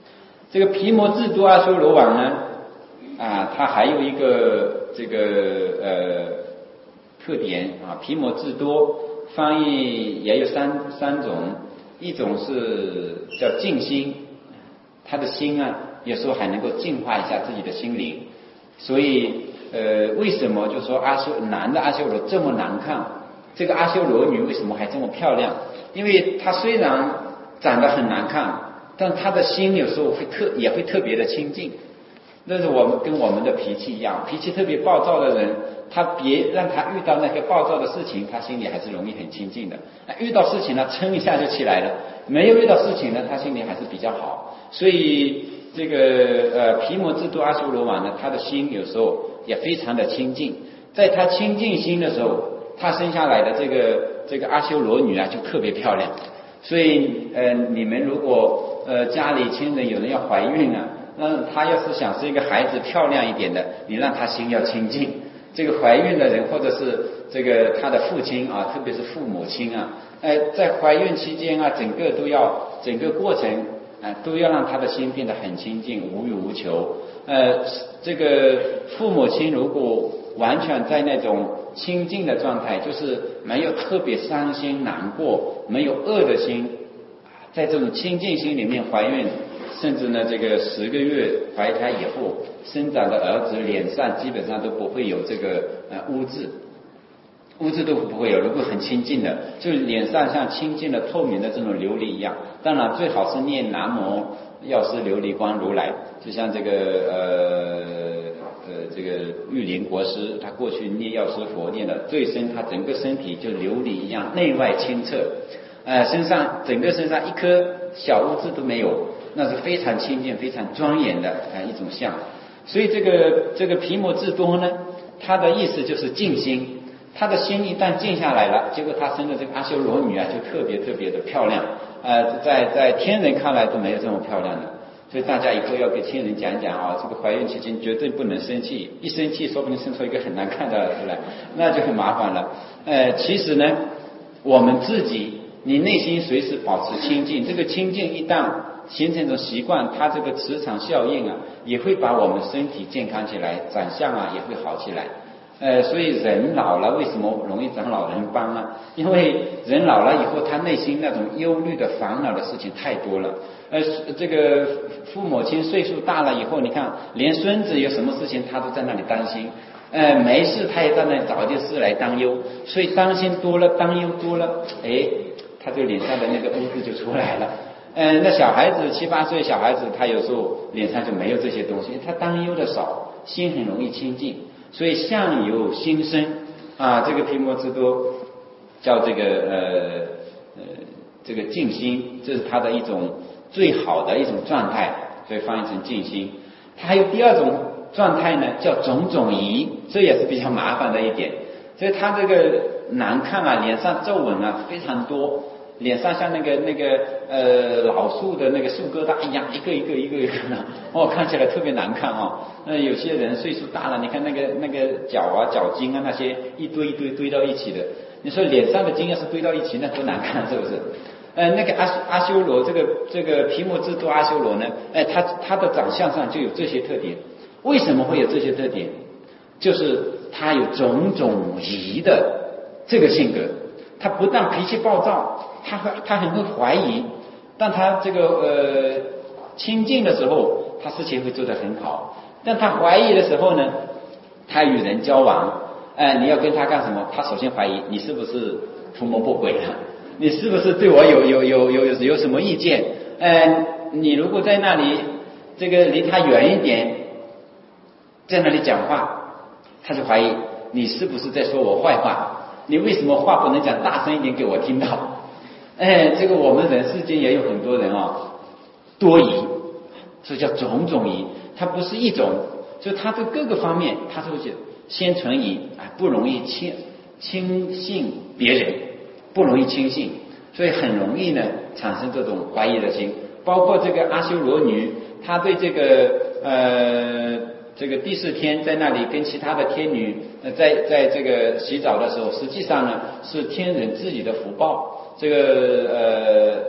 这个毗摩智多阿修罗王呢，啊，它还有一个这个呃特点啊，毗摩智多翻译也有三三种，一种是叫净心，他的心啊，有时候还能够净化一下自己的心灵，所以呃，为什么就说阿修男的阿修罗这么难看？这个阿修罗女为什么还这么漂亮？因为她虽然长得很难看，但她的心有时候会特也会特别的清净。那是我们跟我们的脾气一样，脾气特别暴躁的人，他别让他遇到那个暴躁的事情，他心里还是容易很清净的。那遇到事情呢，噌一下就起来了；没有遇到事情呢，他心里还是比较好。所以这个呃毗摩智多阿修罗王呢，他的心有时候也非常的清净。在他清净心的时候，他生下来的这个这个阿修罗女啊，就特别漂亮。所以呃，你们如果呃家里亲人有人要怀孕啊，那他要是想生一个孩子漂亮一点的，你让他心要清净。这个怀孕的人或者是这个他的父亲啊，特别是父母亲啊，呃，在怀孕期间啊，整个都要整个过程啊，都要让他的心变得很清净，无欲无求。呃，这个父母亲如果完全在那种清净的状态，就是没有特别伤心难过，没有恶的心，在这种清净心里面怀孕，甚至呢这个十个月怀胎以后生长的儿子脸上基本上都不会有这个呃污渍，污渍都不会有，如果很清净的，就脸上像清净的透明的这种琉璃一样。当然最好是念南无药师琉璃光如来，就像这个呃呃这个玉林国师，他过去念药师佛念的最深，他整个身体就琉璃一样，内外清澈，呃身上整个身上一颗小污渍都没有，那是非常清净非常庄严的呃一种相。所以这个这个毗摩智多呢，他的意思就是静心。他的心一旦静下来了，结果他生的这个阿修罗女啊，就特别特别的漂亮，呃，在在天人看来都没有这么漂亮的。所以大家以后要给亲人讲讲啊，这个怀孕期间绝对不能生气，一生气说不定生出一个很难看的出来，那就很麻烦了。呃，其实呢，我们自己你内心随时保持清净，这个清净一旦形成一种习惯，它这个磁场效应啊，也会把我们身体健康起来，长相啊也会好起来。呃，所以人老了为什么容易长老人斑呢？因为人老了以后，他内心那种忧虑的烦恼的事情太多了。呃，这个父母亲岁数大了以后，你看连孙子有什么事情他都在那里担心，呃，没事他也在那里找一件事来担忧，所以担心多了，担忧多了，哎，他就脸上的那个污渍就出来了。呃，那小孩子七八岁小孩子，他有时候脸上就没有这些东西，他担忧的少，心很容易清净。所以相由心生啊，这个毗摩智多叫这个呃呃这个静心，这是它的一种最好的一种状态，所以翻译成静心。它还有第二种状态呢，叫种种疑，这也是比较麻烦的一点。所以它这个难看啊，脸上皱纹啊非常多，脸上像那个那个呃老树的那个树疙瘩一样，一个一个一个一个的，哦，看起来特别难看哦。那有些人岁数大了，你看那个那个脚啊脚筋啊那些一堆一堆堆到一起的，你说脸上的筋要是堆到一起，那多难看，是不是？呃，那个阿阿修罗，这个这个毗摩智多阿修罗呢，哎，他他的长相上就有这些特点。为什么会有这些特点？就是他有种种疑的这个性格，他不但脾气暴躁，他会他很会怀疑，但他这个呃清净的时候，他事情会做得很好。但他怀疑的时候呢，他与人交往，哎、呃，你要跟他干什么？他首先怀疑你是不是图谋不轨了，你是不是对我有有有有有有什么意见？呃，你如果在那里这个离他远一点，在那里讲话，他就怀疑你是不是在说我坏话？你为什么话不能讲大声一点给我听到？哎，这个我们人世间也有很多人啊、哦，多疑，这叫种种疑。它不是一种，就它的各个方面，它都是先存疑，啊，不容易轻轻信别人，不容易轻信，所以很容易呢产生这种怀疑的心。包括这个阿修罗女，她对这个呃这个第四天在那里跟其他的天女呃在在这个洗澡的时候，实际上呢是天人自己的福报。这个呃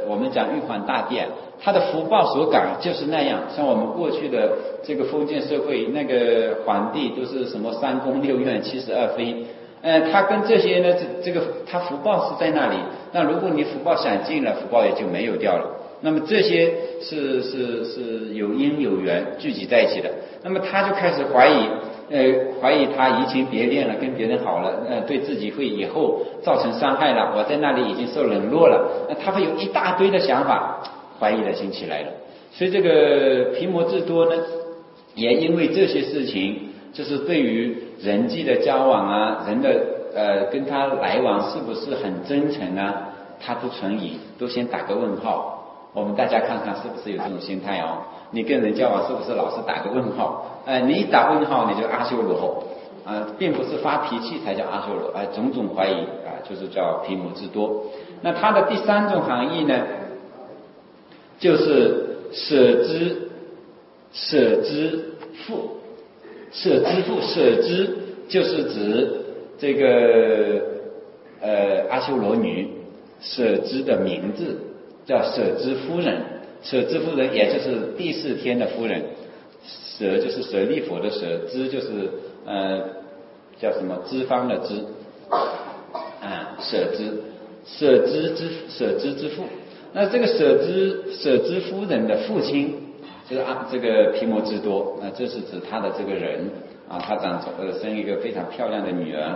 我们讲玉皇大帝啊，他的福报所感就是那样。像我们过去的这个封建社会，那个皇帝都是什么三宫六院七十二妃，呃，他跟这些呢，这这个他福报是在那里。那如果你福报享尽了，福报也就没有掉了。那么这些是是是有因有缘聚集在一起的。那么他就开始怀疑。呃，怀疑他移情别恋了，跟别人好了，呃，对自己会以后造成伤害了。我在那里已经受冷落了，那他会有一大堆的想法，怀疑的心起来了。所以这个毗摩智多呢，也因为这些事情，就是对于人际的交往啊，人的呃跟他来往是不是很真诚啊，他都存疑，都先打个问号。我们大家看看是不是有这种心态哦？你跟人交往是不是老是打个问号？呃，你一打问号你就阿修罗，啊、呃，并不是发脾气才叫阿修罗，啊、呃，种种怀疑啊、呃，就是叫毗摩智多。那它的第三种含义呢，就是舍之舍之父，舍之父，舍之就是指这个呃阿修罗女舍之的名字。叫舍之夫人，舍之夫人也就是第四天的夫人，舍就是舍利弗的舍，之就是呃叫什么脂肪的脂啊，舍之舍之之舍之之父。那这个舍之舍之夫人的父亲就是啊这个毗摩智多，那这是指他的这个人啊，他长呃生一个非常漂亮的女儿。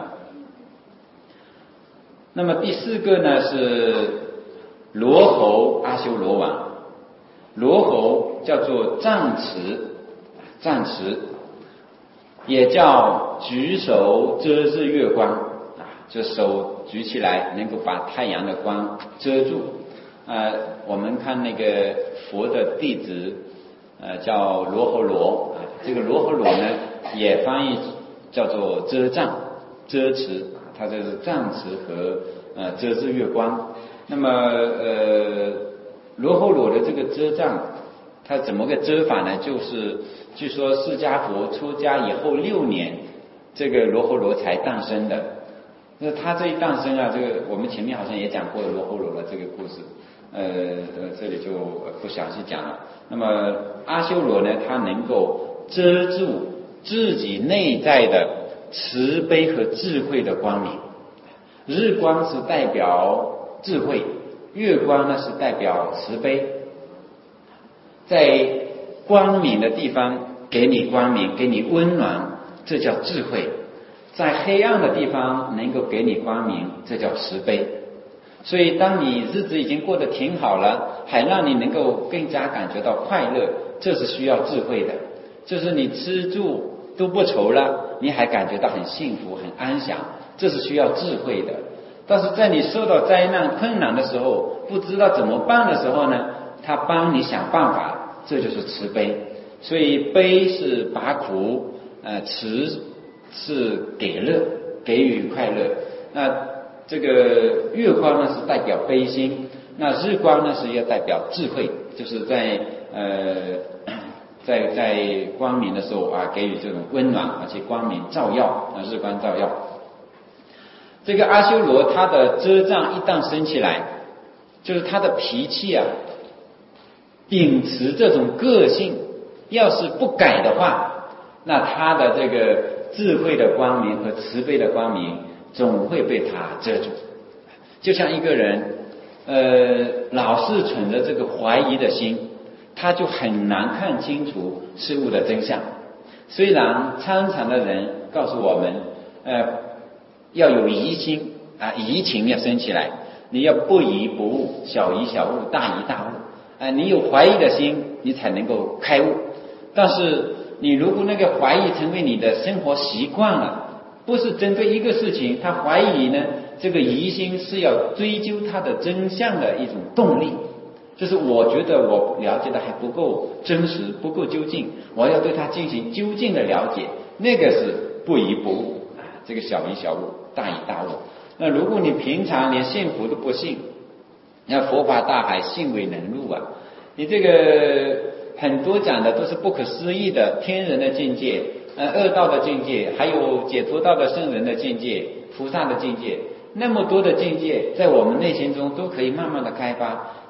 那么第四个呢是罗侯阿修罗王，罗侯叫做藏持，藏持也叫举手遮日月光啊，就手举起来能够把太阳的光遮住。呃，我们看那个佛的弟子，呃，叫罗侯罗啊，这个罗侯罗呢也翻译叫做遮障、遮持，它就是藏持和呃遮日月光。那么呃，罗侯罗的这个遮障，它怎么个遮法呢？就是据说释迦佛出家以后六年，这个罗侯罗才诞生的。那他这一诞生啊，这个我们前面好像也讲过罗侯罗的这个故事，呃呃，这里就不详细讲了。那么阿修罗呢，他能够遮住自己内在的慈悲和智慧的光明。日光是代表智慧，月光呢是代表慈悲，在光明的地方给你光明，给你温暖，这叫智慧；在黑暗的地方能够给你光明，这叫慈悲。所以当你日子已经过得挺好了，还让你能够更加感觉到快乐，这是需要智慧的。就是你吃住都不愁了，你还感觉到很幸福很安详，这是需要智慧的。但是在你受到灾难困难的时候，不知道怎么办的时候呢，他帮你想办法，这就是慈悲。所以悲是拔苦，呃，慈是给乐，给予快乐。那这个月光呢是代表悲心，那日光呢是要代表智慧，就是在呃在在光明的时候啊，给予这种温暖，而且光明照耀啊，日光照耀。这个阿修罗他的遮障一旦升起来，就是他的脾气啊，秉持这种个性，要是不改的话，那他的这个智慧的光明和慈悲的光明总会被他遮住。就像一个人呃老是存着这个怀疑的心，他就很难看清楚事物的真相。虽然参禅的人告诉我们呃要有疑心啊，疑情要升起来，你要不疑不悟，小疑小悟，大疑大悟啊，你有怀疑的心，你才能够开悟。但是你如果那个怀疑成为你的生活习惯了，不是针对一个事情，他怀疑呢，这个疑心是要追究它的真相的一种动力。就是我觉得我了解的还不够真实，不够究竟，我要对它进行究竟的了解，那个是不疑不悟啊，这个小疑小悟，大疑大悟。那如果你平常连信佛都不信，那佛法大海信为能入啊，你这个很多讲的都是不可思议的天人的境界，呃，恶道的境界，还有解脱道的圣人的境界，菩萨的境界，那么多的境界在我们内心中都可以慢慢的开发。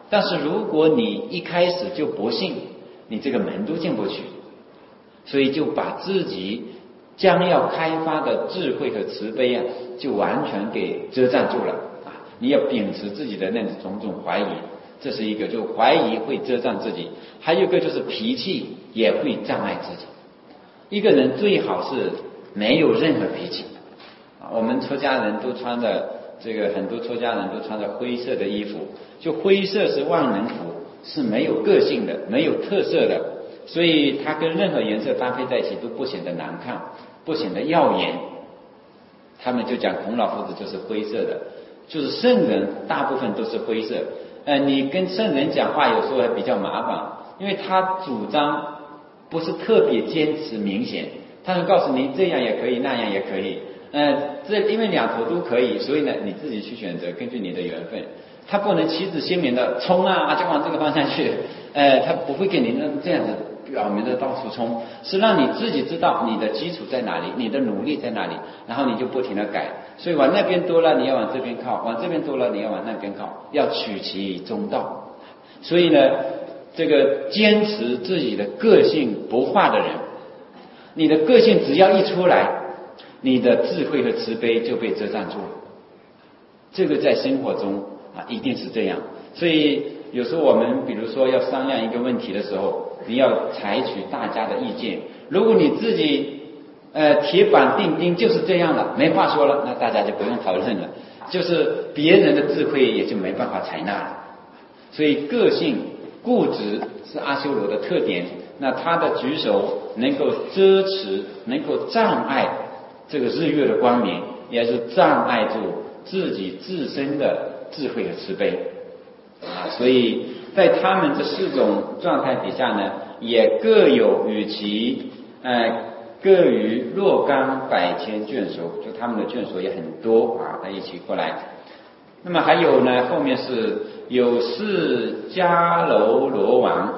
但是如果你一开始就不信，你这个门都进不去，所以就把自己将要开发的智慧和慈悲啊，就完全给遮障住了啊！你要秉持自己的那种种怀疑，这是一个，就怀疑会遮障自己；还有一个就是脾气也会障碍自己。一个人最好是没有任何脾气啊！我们出家人都穿着这个，很多出家人都穿着灰色的衣服，就灰色是万能符，是没有个性的，没有特色的。所以它跟任何颜色搭配在一起都不显得难看，不显得耀眼。他们就讲孔老夫子就是灰色的，就是圣人大部分都是灰色。呃，你跟圣人讲话有时候还比较麻烦，因为他主张不是特别坚持明显，他会告诉你这样也可以，那样也可以。呃，这因为两头都可以，所以呢你自己去选择，根据你的缘分。他不能旗帜鲜明的冲啊，就往这个方向去。呃，他不会给你那这样子表明的到处冲，是让你自己知道你的基础在哪里，你的努力在哪里，然后你就不停的改。所以往那边多了，你要往这边靠；往这边多了，你要往那边靠，要取其中道。所以呢，这个坚持自己的个性不化的人，你的个性只要一出来，你的智慧和慈悲就被遮障住了。这个在生活中啊，一定是这样。所以有时候我们比如说要商量一个问题的时候，你要采取大家的意见。如果你自己呃铁板钉钉就是这样了，没话说了，那大家就不用讨论了，就是别人的智慧也就没办法采纳了。所以个性固执是阿修罗的特点，那他的举手能够遮持，能够障碍这个日月的光明，也是障碍住自己自身的智慧和慈悲啊。所以在他们这四种状态底下呢，也各有与其呃各于若干百千眷属，就他们的眷属也很多啊，在一起过来。那么还有呢，后面是有四迦楼罗王，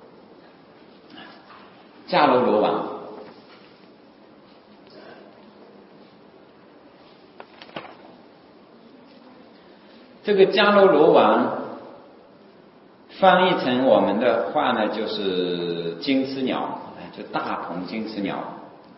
迦楼罗王。这个迦楼罗王翻译成我们的话呢，就是金翅鸟，就大鹏金翅鸟。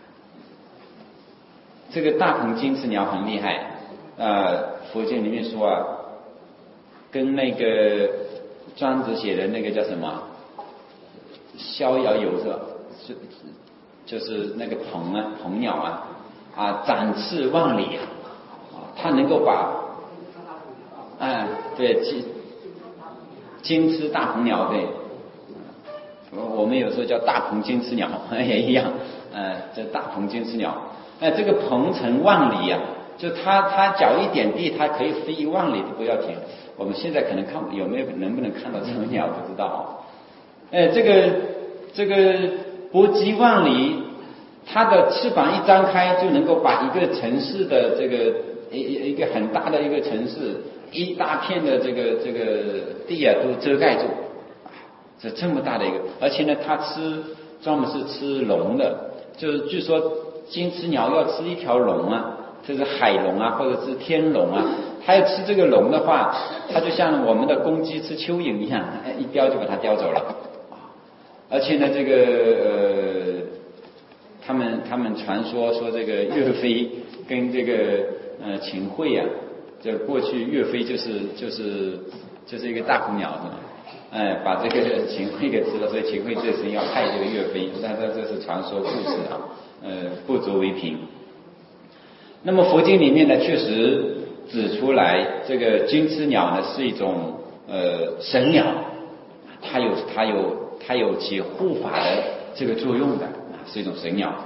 这个大鹏金翅鸟很厉害，呃，佛经里面说啊，跟那个庄子写的那个叫什么逍遥游是吧？是就是那个鹏啊，鹏鸟啊，啊，展翅万里啊，它能够把，哎，对，金金翅大鹏鸟，对，我们有时候叫大鹏金翅鸟也一样，呃，这大鹏金翅鸟，那这个鹏程万里啊，就它它脚一点地，它可以飞一万里都不要停。我们现在可能看有没有能不能看到这种鸟不知道啊。呃，这个这个搏击万里，它的翅膀一张开，就能够把一个城市的这个一一个很大的一个城市，一大片的这个这个地啊都遮盖住，这这么大的一个，而且呢，它吃专门是吃龙的，就是据说金翅鸟要吃一条龙啊，就是海龙啊，或者是天龙啊，它要吃这个龙的话，它就像我们的公鸡吃蚯蚓一样，一叼就把它叼走了。而且呢，这个呃，他们他们传说说这个岳飞跟这个呃秦桧啊，这过去岳飞就是就是就是一个大鹏鸟是吧？哎，把这个秦桧给吃了，所以秦桧这时要害这个岳飞，但这这是传说故事啊，呃，不足为凭。那么佛经里面呢，确实指出来，这个金翅鸟呢是一种呃神鸟，它有它有它有起护法的这个作用的，是一种神鸟。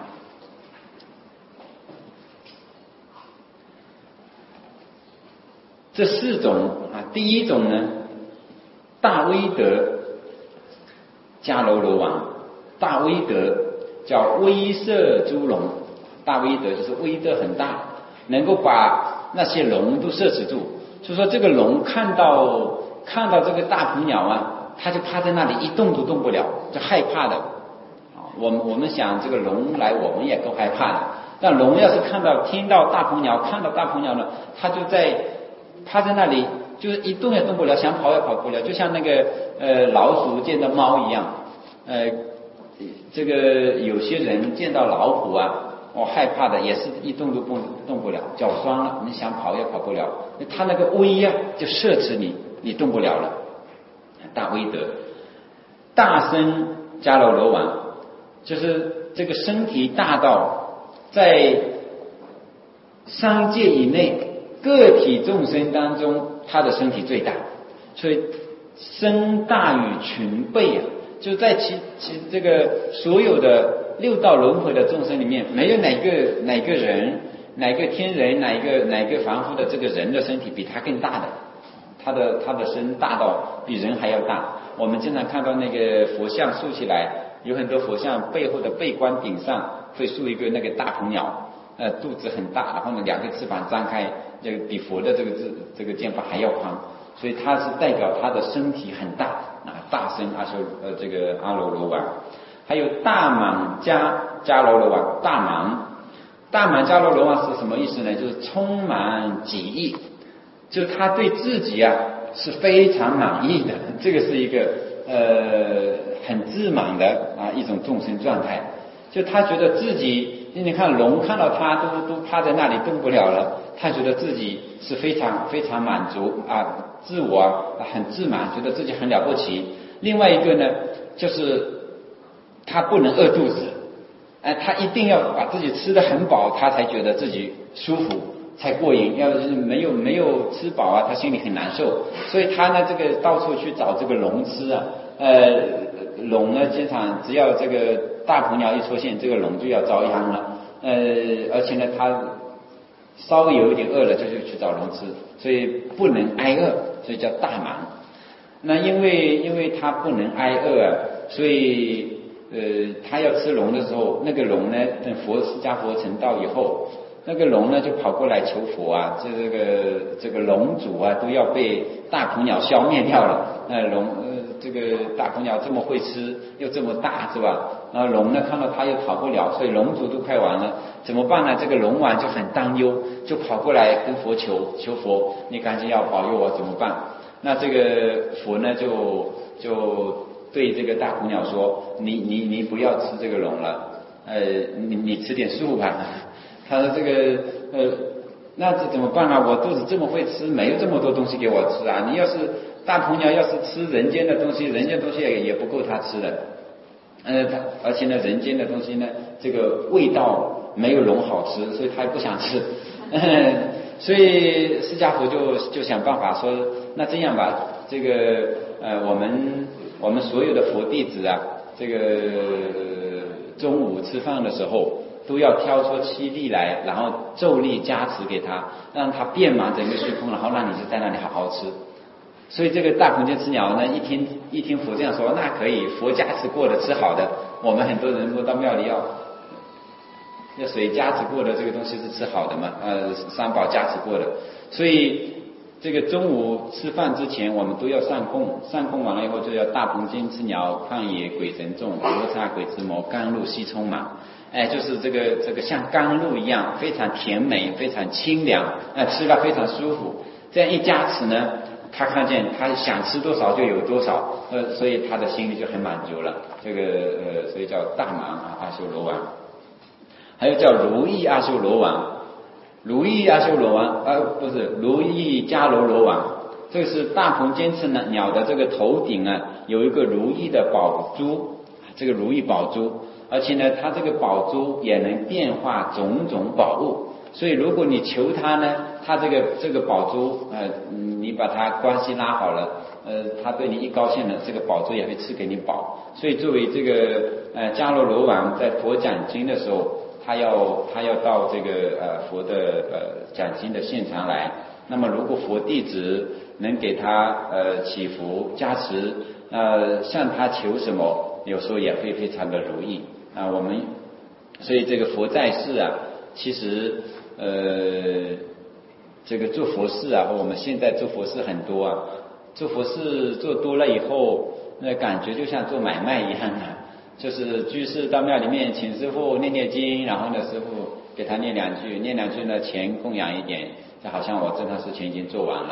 这四种啊，第一种呢，大威德迦楼罗王，大威德叫威慑诸龙，大威德就是威德很大，能够把那些龙都摄持住。就说这个龙看到看到这个大鹏鸟啊，它就趴在那里一动都动不了，就害怕的。我们我们想这个龙来，我们也够害怕的。但龙要是看到听到大鹏鸟，看到大鹏鸟呢，它就在趴在那里就是一动也动不了，想跑也跑不了，就像那个呃老鼠见到猫一样，呃，这个有些人见到老虎啊，哦害怕的也是一动都不动不了，脚酸了，你想跑也跑不了，他那个威呀就摄持你，你动不了了，大威德。大身迦楼罗王，就是这个身体大到在三界以内个体众生当中，他的身体最大，所以身大于群辈啊，就在其其这个所有的六道轮回的众生里面，没有哪个哪个人哪个天人哪一个哪个凡夫的这个人的身体比他更大的，他的他的身大到比人还要大。我们经常看到那个佛像竖起来，有很多佛像背后的背冠顶上会竖一个那个大鹏鸟，呃，肚子很大，然后呢两个翅膀张开，这个比佛的这个字这个肩膀还要宽，所以它是代表他的身体很大啊，大身阿修呃这个阿罗罗王。还有大满迦迦罗罗王，大满大满迦罗罗王是什么意思呢？就是充满己意，就是他对自己啊是非常满意的，这个是一个呃很自满的啊一种众生状态，就他觉得自己，你看龙看到他都都趴在那里动不了了，他觉得自己是非常非常满足啊，自我啊很自满，觉得自己很了不起。另外一个呢，就是他不能饿肚子，哎，他一定要把自己吃得很饱，他才觉得自己舒服。才过瘾，要是没有没有吃饱啊，他心里很难受，所以他呢这个到处去找这个龙吃啊，呃，龙呢经常只要这个大鹏鸟一出现，这个龙就要遭殃了，呃，而且呢他稍微有一点饿了，就去找龙吃，所以不能挨饿，所以叫大满。那因为因为他不能挨饿啊，所以呃他要吃龙的时候，那个龙呢等佛释迦佛成道以后。那个龙呢就跑过来求佛啊，这这个这个龙主啊都要被大鹏鸟消灭掉了。那龙呃这个大鹏鸟这么会吃又这么大是吧？然后龙呢看到它又逃不了，所以龙主都快完了，怎么办呢？这个龙王就很担忧，就跑过来跟佛求求佛，你赶紧要保佑我怎么办？那这个佛呢就就对这个大鹏鸟说，你你你不要吃这个龙了，呃你你吃点素吧。他说这个呃，那这怎么办啊？我肚子这么会吃，没有这么多东西给我吃啊！你要是大鹏鸟要是吃人间的东西，人间东西也也不够他吃的。呃，他而且呢，人间的东西呢，这个味道没有龙好吃，所以他也不想吃。所以释迦佛就就想办法说，那这样吧，这个呃，我们我们所有的佛弟子啊，这个、呃、中午吃饭的时候。都要挑出七粒来，然后咒力加持给他，让他遍满整个虚空，然后让你就在那里好好吃。所以这个大鹏坚持鸟呢，一听一听佛这样说，那可以，佛加持过的吃好的。我们很多人都到庙里要要谁加持过的这个东西是吃好的嘛？呃，三宝加持过的，所以这个中午吃饭之前，我们都要上供，上供完了以后就要大鹏坚持鸟，旷野鬼神众，罗刹鬼之魔，甘露悉充满。哎，就是这个这个像甘露一样，非常甜美，非常清凉，哎，吃了非常舒服。这样一加持呢，他看见他想吃多少就有多少，呃，所以他的心里就很满足了。这个呃，所以叫大满啊阿修罗王，还有叫如意阿修罗王，如意阿修罗王，呃，不是如意迦罗罗王，这个是大鹏坚持鸟的这个头顶啊，有一个如意的宝珠，这个如意宝珠。而且呢，它这个宝珠也能变化种种宝物，所以如果你求它呢，它这个这个宝珠，呃，你把它关系拉好了，呃，它对你一高兴了，这个宝珠也会赐给你宝。所以作为这个呃迦罗罗王在佛讲经的时候，他要他要到这个呃佛的呃讲经的现场来，那么如果佛弟子能给他呃祈福加持，呃向他求什么，有时候也会非常的如意。啊，我们所以这个佛在世啊，其实呃，这个做佛事啊，和我们现在做佛事很多啊，做佛事做多了以后，那感觉就像做买卖一样啊，就是居士到庙里面请师父念念经，然后呢师父给他念两句，念两句呢钱供养一点，就好像我这趟事情已经做完了。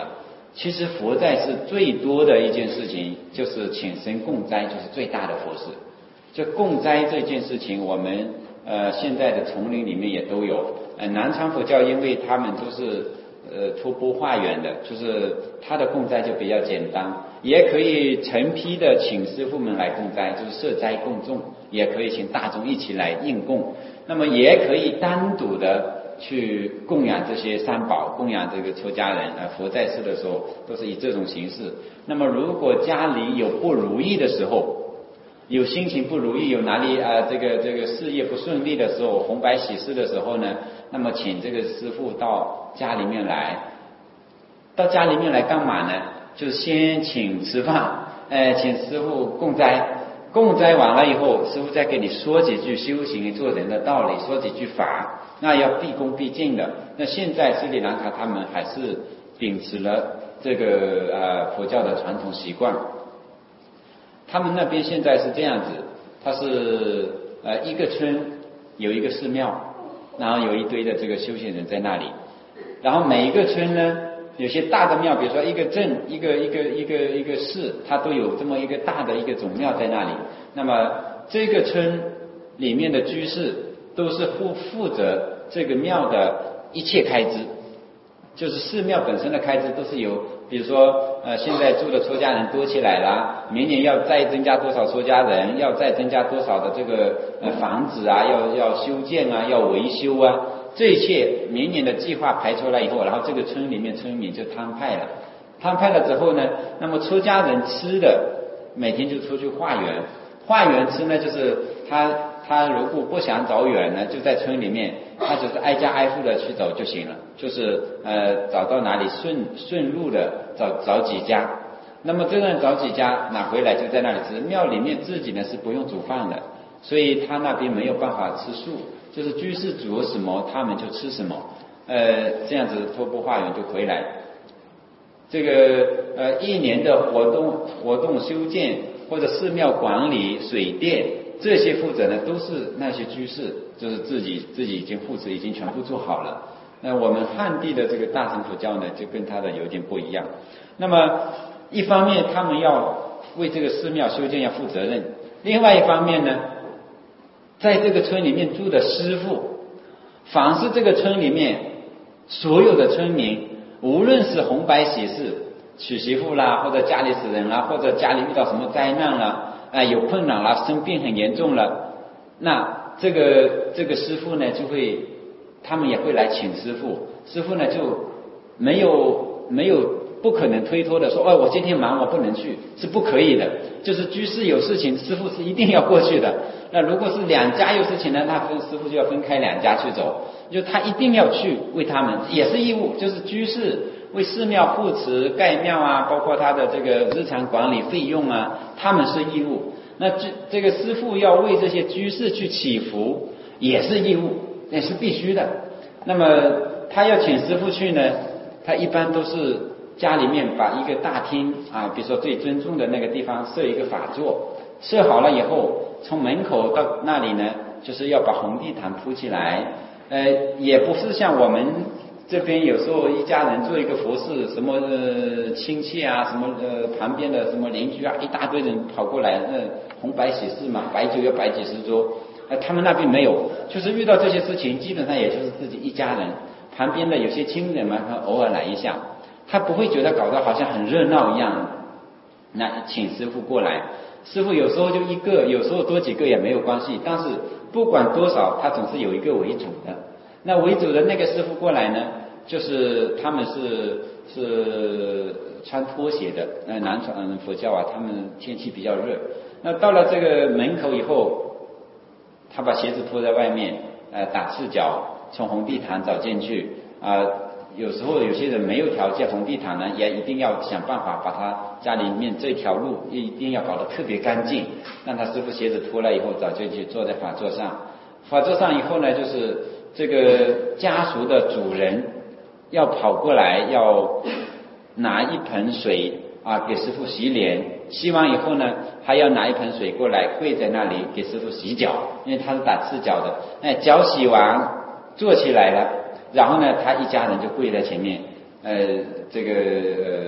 其实佛在是最多的一件事情，就是请神供斋，就是最大的佛事。就供斋这件事情，我们呃现在的丛林里面也都有。呃，南传佛教因为他们都是呃托钵化缘的，就是他的供斋就比较简单，也可以成批的请师父们来供斋，就是设斋供众，也可以请大众一起来应供。那么也可以单独的去供养这些三宝，供养这个出家人。呃，佛在世的时候都是以这种形式。那么如果家里有不如意的时候，有心情不如意，有哪里啊、呃、这个这个事业不顺利的时候，红白喜事的时候呢，那么请这个师父到家里面来。到家里面来干嘛呢？就是先请吃饭，呃，请师父供斋。供斋完了以后，师父再给你说几句修行做人的道理，说几句法，那要毕恭毕敬的。那现在斯里兰卡他们还是秉持了这个呃佛教的传统习惯。他们那边现在是这样子，它是呃一个村有一个寺庙，然后有一堆的这个修行人在那里，然后每一个村呢，有些大的庙，比如说一个镇、一个一个一个一个市，它都有这么一个大的一个总庙在那里。那么这个村里面的居士都是负负责这个庙的一切开支，就是寺庙本身的开支都是由，比如说呃现在住的出家人多起来了，明年要再增加多少出家人，要再增加多少的这个呃房子啊，要要修建啊，要维修啊。这一切明年的计划排出来以后，然后这个村里面村民就摊派了，摊派了之后呢，那么出家人吃的每天就出去化缘，化缘吃呢就是他他如果不想找远呢，就在村里面，他只是挨家挨户的去走就行了，就是呃找到哪里顺顺路的找找几家，那么这样找几家拿回来就在那里吃，庙里面自己呢是不用煮饭的，所以他那边没有办法吃素。就是居士煮什么他们就吃什么，呃，这样子托钵化缘就回来。这个呃一年的活动活动修建或者寺庙管理水电这些负责呢，都是那些居士，就是自己自己已经负责已经全部做好了。那我们汉地的这个大乘佛教呢，就跟他的有点不一样。那么一方面他们要为这个寺庙修建要负责任，另外一方面呢，在这个村里面住的师父，凡是这个村里面所有的村民，无论是红白喜事、娶媳妇啦，或者家里死人啦，或者家里遇到什么灾难啦，哎，有困难啦，生病很严重了，那这个这个师父呢，就会他们也会来请师父，师父呢就没有没有不可能推脱的说，哦，我今天忙，我不能去，是不可以的。就是居士有事情，师父是一定要过去的。那如果是两家有事情呢，那分师父就要分开两家去走，就他一定要去为他们，也是义务。就是居士为寺庙护持、盖庙啊，包括他的这个日常管理费用啊，他们是义务。那这这个师父要为这些居士去祈福，也是义务，也是必须的。那么他要请师父去呢，他一般都是家里面把一个大厅啊，比如说最尊重的那个地方设一个法座，设好了以后，从门口到那里呢，就是要把红地毯铺起来。呃，也不是像我们这边有时候一家人做一个佛事，什么呃亲戚啊，什么呃旁边的什么邻居啊，一大堆人跑过来，呃红白喜事嘛，白酒要摆几十桌。呃，他们那边没有，就是遇到这些事情，基本上也就是自己一家人，旁边的有些亲人嘛，他偶尔来一下。他不会觉得搞得好像很热闹一样，那请师父过来，师父有时候就一个，有时候多几个也没有关系，但是不管多少，他总是有一个为主的。那为主的那个师父过来呢，就是他们是是穿拖鞋的，呃，南传佛教啊，他们天气比较热，那到了这个门口以后，他把鞋子脱在外面，呃，打赤脚，从红地毯走进去啊。呃有时候有些人没有条件红地毯呢，也一定要想办法把他家里面这条路一定要搞得特别干净，让他师父鞋子脱了以后早就去坐在法座上。法座上以后呢，就是这个家属的主人要跑过来，要拿一盆水啊给师父洗脸，洗完以后呢，还要拿一盆水过来跪在那里给师父洗脚，因为他是打赤脚的，哎，脚洗完坐起来了。然后呢，他一家人就跪在前面，呃，这个呃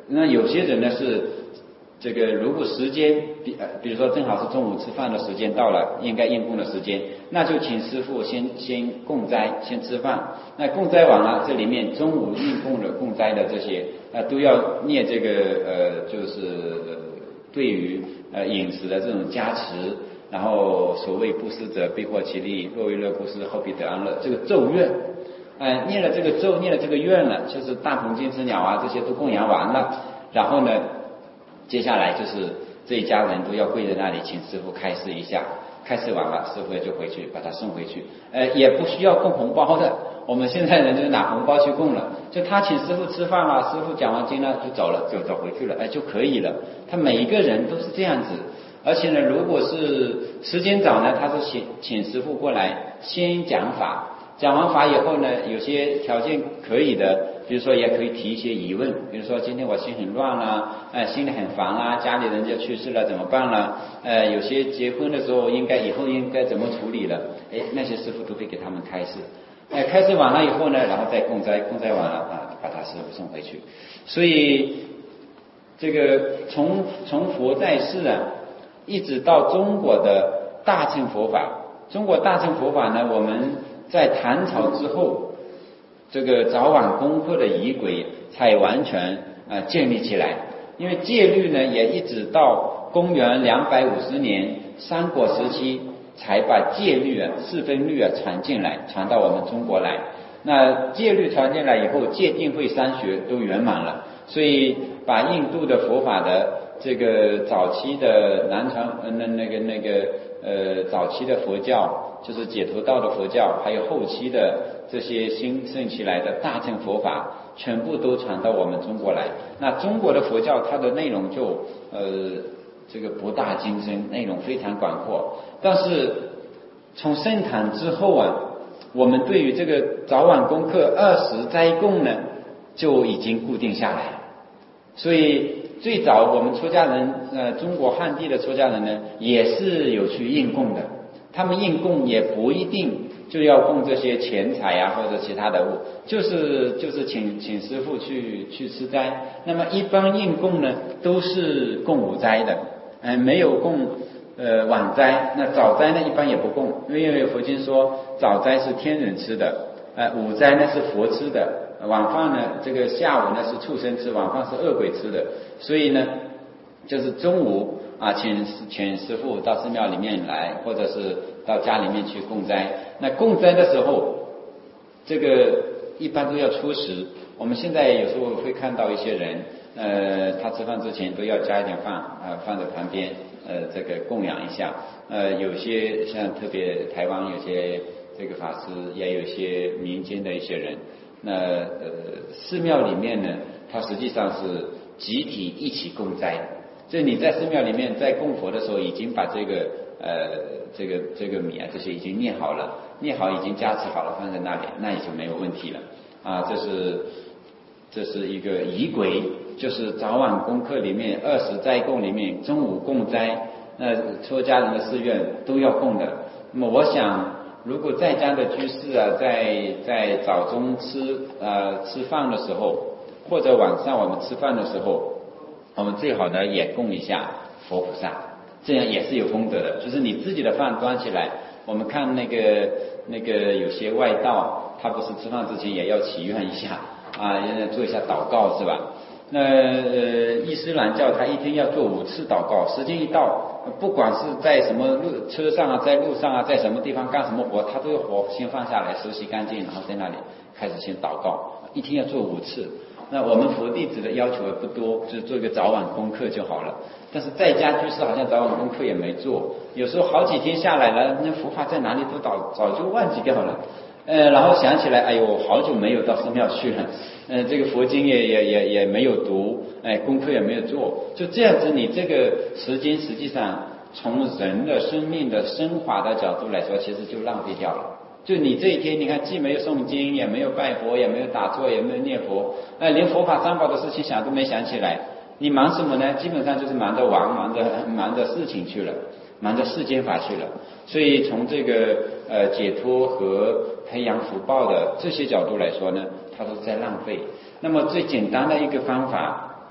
那有些人呢是这个，如果时间比呃，比如说正好是中午吃饭的时间到了，应该应供的时间，那就请师父先先供斋，先吃饭。那供斋完了，这里面中午应供的供斋的这些，呃，都要念这个呃，就是呃对于呃饮食的这种加持，然后所谓布施者必获其利，若为乐布施，后必得安乐，这个咒愿。呃，念了这个咒，念了这个愿了，就是大鹏金翅鸟啊，这些都供养完了，然后呢，接下来就是这一家人都要跪在那里，请师父开示一下，开示完了，师父就回去把他送回去，呃，也不需要供红包的，我们现在人就拿红包去供了，就他请师父吃饭了，师父讲完经了就走了，就走回去了，哎就可以了。他每一个人都是这样子，而且呢，如果是时间早呢，他是请请师父过来先讲法。讲完法以后呢，有些条件可以的，比如说也可以提一些疑问，比如说今天我心很乱啦，呃，心里很烦啦，家里人家去世了怎么办啦？呃，有些结婚的时候应该以后应该怎么处理了？哎，那些师父都会给他们开示。哎，开示完了以后呢，然后再供斋，供斋完了啊，把他师父送回去。所以这个从从佛在世啊，一直到中国的大乘佛法，中国大乘佛法呢，我们在唐朝之后，这个早晚功课的仪轨才完全呃建立起来。因为戒律呢，也一直到公元两百五十年三国时期，才把戒律啊、四分律啊传进来，传到我们中国来。那戒律传进来以后，戒定慧三学都圆满了，所以把印度的佛法的这个早期的南传呃那那个那个呃早期的佛教。就是解脱道的佛教，还有后期的这些兴盛起来的大乘佛法，全部都传到我们中国来。那中国的佛教它的内容就呃这个博大精深，内容非常广阔。但是从盛唐之后啊，我们对于这个早晚功课二十斋供呢，就已经固定下来。所以最早我们出家人，呃，中国汉地的出家人呢，也是有去应供的。他们应供也不一定就要供这些钱财啊或者其他的物，就是就是请请师父去去吃斋。那么一般应供呢都是供午斋的，呃没有供呃晚斋。那早斋呢一般也不供，因为佛经说早斋是天人吃的，呃午斋呢是佛吃的，晚饭呢这个下午呢是畜生吃，晚饭是恶鬼吃的。所以呢就是中午啊，请请师父到寺庙里面来，或者是到家里面去供斋。那供斋的时候，这个一般都要出食。我们现在有时候会看到一些人，呃，他吃饭之前都要加一点饭啊、呃，放在旁边，呃，这个供养一下。呃，有些像特别台湾有些这个法师，也有一些民间的一些人，那呃，寺庙里面呢，它实际上是集体一起供斋。就你在寺庙里面在供佛的时候，已经把这个呃这个这个米啊这些已经念好了，念好已经加持好了，放在那里，那也就没有问题了啊。这是这是一个仪轨，就是早晚功课里面二十斋供里面中午供斋，那出家人的寺院都要供的。那么我想，如果在家的居士啊，在在早中吃呃吃饭的时候，或者晚上我们吃饭的时候。我们最好呢也供一下佛菩萨，这样也是有功德的。就是你自己的饭端起来，我们看那个那个有些外道，他不是吃饭之前也要祈愿一下啊，做一下祷告是吧？那呃伊斯兰教他一天要做五次祷告，时间一到，不管是在什么路车上啊，在路上啊，在什么地方干什么活，他都要活先放下来，手洗干净，然后在那里开始先祷告，一天要做五次。那我们佛弟子的要求也不多，就是做一个早晚功课就好了。但是在家居士好像早晚功课也没做，有时候好几天下来了，那佛法在哪里都早早就忘记掉了。呃，然后想起来，哎呦，好久没有到寺庙去了，呃，这个佛经也也也也没有读，哎，功课也没有做，就这样子，你这个时间实际上从人的生命的升华的角度来说，其实就浪费掉了。就你这一天，你看既没有诵经，也没有拜佛，也没有打坐，也没有念佛，哎，连佛法三宝的事情想都没想起来。你忙什么呢？基本上就是忙着玩，忙着忙着事情去了，忙着世间法去了。所以从这个呃解脱和培养福报的这些角度来说呢，它都在浪费。那么最简单的一个方法，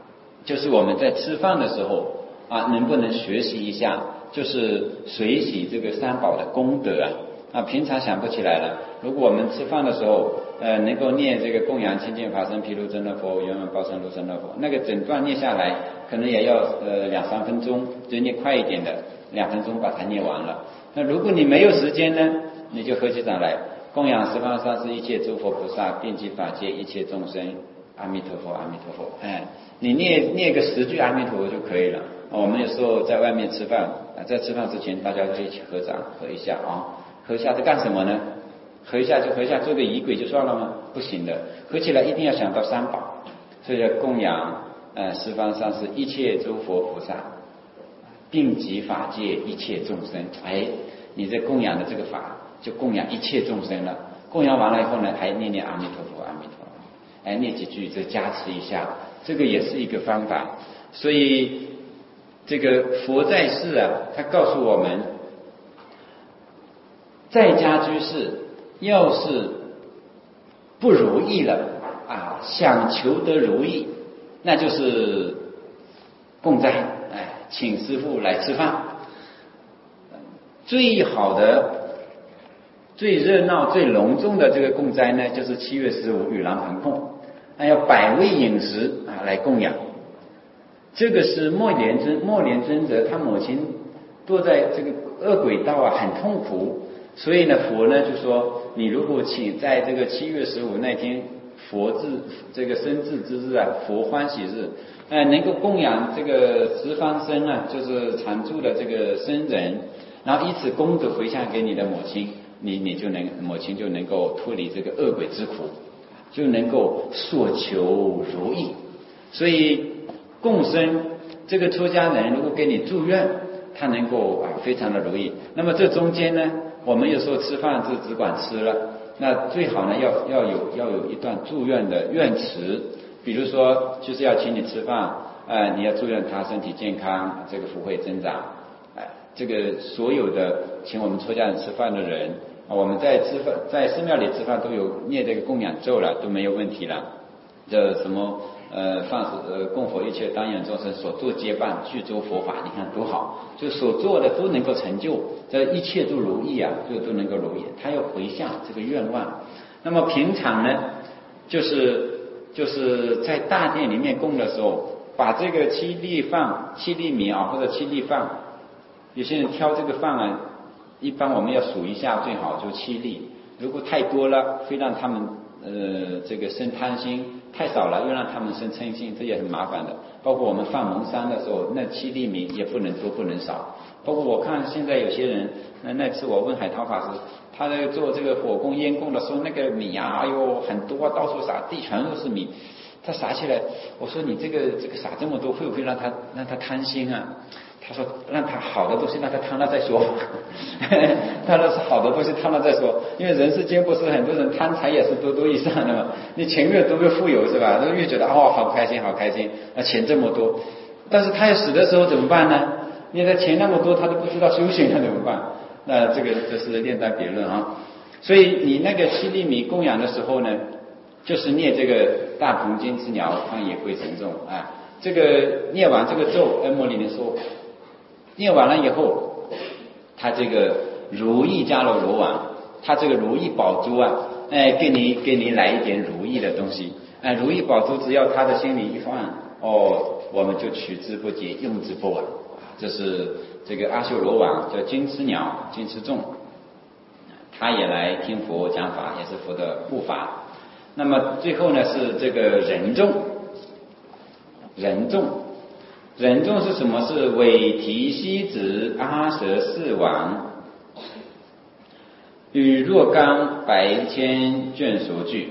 就是我们在吃饭的时候啊，能不能学习一下，就是随喜这个三宝的功德啊？啊，平常想不起来了。如果我们吃饭的时候，呃，能够念这个供养清净法身毗卢遮那佛，圆满报身如身那佛，那个整段念下来，可能也要呃两三分钟，就念快一点的，两分钟把它念完了。那如果你没有时间呢，你就合起掌来，供养十方三世一切诸佛菩萨，遍及法界一切众生，阿弥陀佛，阿弥陀佛。哎，你念念个十句阿弥陀佛就可以了。我们有时候在外面吃饭，在吃饭之前大家就一起合掌合一下啊，合一下在干什么呢？合一下就合一下，做个仪轨就算了吗？不行的，合起来一定要想到三宝，所以要供养呃十方三世一切诸佛菩萨，并及法界一切众生。哎，你这供养的这个法就供养一切众生了。供养完了以后呢，还念念阿弥陀佛，阿弥陀佛，哎，念几句再加持一下，这个也是一个方法。所以这个佛在世啊，他告诉我们，在家居士要是不如意了啊，想求得如意，那就是供斋，哎，请师父来吃饭。最好的、最热闹、最隆重的这个供斋呢，就是七月十五盂兰盆供，还有百味饮食啊来供养。这个是莫莲尊莫莲尊者他母亲堕在这个恶鬼道啊，很痛苦，所以呢，佛呢就说，你如果请在这个七月十五那天佛至这个生至之日啊，佛欢喜日，呃，能够供养这个十方生啊，就是常住的这个僧人，然后以此功德回向给你的母亲，你你就能母亲就能够脱离这个恶鬼之苦，就能够所求如意。所以供生这个出家人如果给你祝愿，他能够啊非常的如意。那么这中间呢，我们有时候吃饭就只管吃了，那最好呢要要有要有一段祝愿的愿词，比如说就是要请你吃饭，呃，你要祝愿他身体健康，这个福慧增长，哎、呃，这个所有的请我们出家人吃饭的人，我们在吃饭在寺庙里吃饭都有念这个供养咒了，都没有问题了。这什么呃，放呃供佛一切当愿众生所作皆办，具足佛法，你看多好，就所做的都能够成就，这一切都如意啊，就都能够如意。他要回向这个愿望。那么平常呢，就是就是在大殿里面供的时候，把这个七粒饭、七粒米啊，或者七粒饭，有些人挑这个饭啊，一般我们要数一下，最好就七粒。如果太多了，会让他们呃这个生贪心；太少了，又让他们生嗔心，这也很麻烦的。包括我们放蒙山的时候，那七粒米也不能多，不能少。包括我看现在有些人，那那次我问海涛法师，他在做这个火供烟供的时候，那个米啊，哎呦很多啊，到处撒，地全都是米。他撒起来，我说你这个这个撒这么多，会不会让他让他贪心啊？他说让他好的东西让他贪了再说，他说是好的东西贪了再说，因为人世间不是很多人贪财也是多多益善的嘛，你钱越多越富有是吧？越觉得哦好开心好开心，那钱这么多，但是他要死的时候怎么办呢？你的钱那么多，他都不知道修行了怎么办？那这个就是另当别论啊。所以你那个七粒米供养的时候呢，就是念这个大鹏金翅鸟，旷野归尘众啊。这个念完这个咒，恩摩里面说，念完了以后，他这个如意伽罗罗王，他这个如意宝珠啊，哎，给你给你来一点如意的东西，哎，如意宝珠只要他的心里一放，哦，我们就取之不竭，用之不完。这是这个阿修罗王叫金翅鸟、金翅众，他也来听佛讲法，也是佛的护法。那么最后呢是这个人众，人众，人众是什么？是韦提希子阿舍世王，与若干百千眷属俱。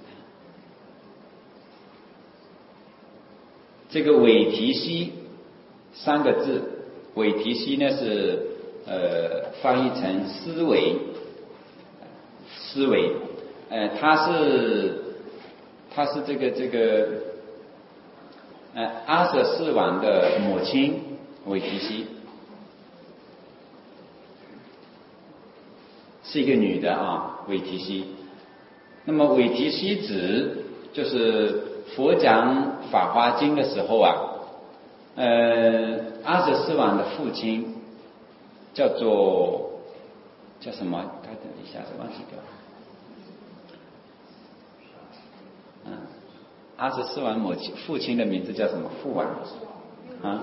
这个韦提希三个字，韦提希呢是呃翻译成思维，思维，呃，他是他是这个这个呃阿舍世王的母亲韦提希，是一个女的啊，韦提希。那么韦提希子就是佛讲法华经的时候啊， 呃，阿舍斯王的父亲叫做叫什么？他等一下子忘记掉了。嗯，阿舍斯王母亲父亲的名字叫什么？父王啊？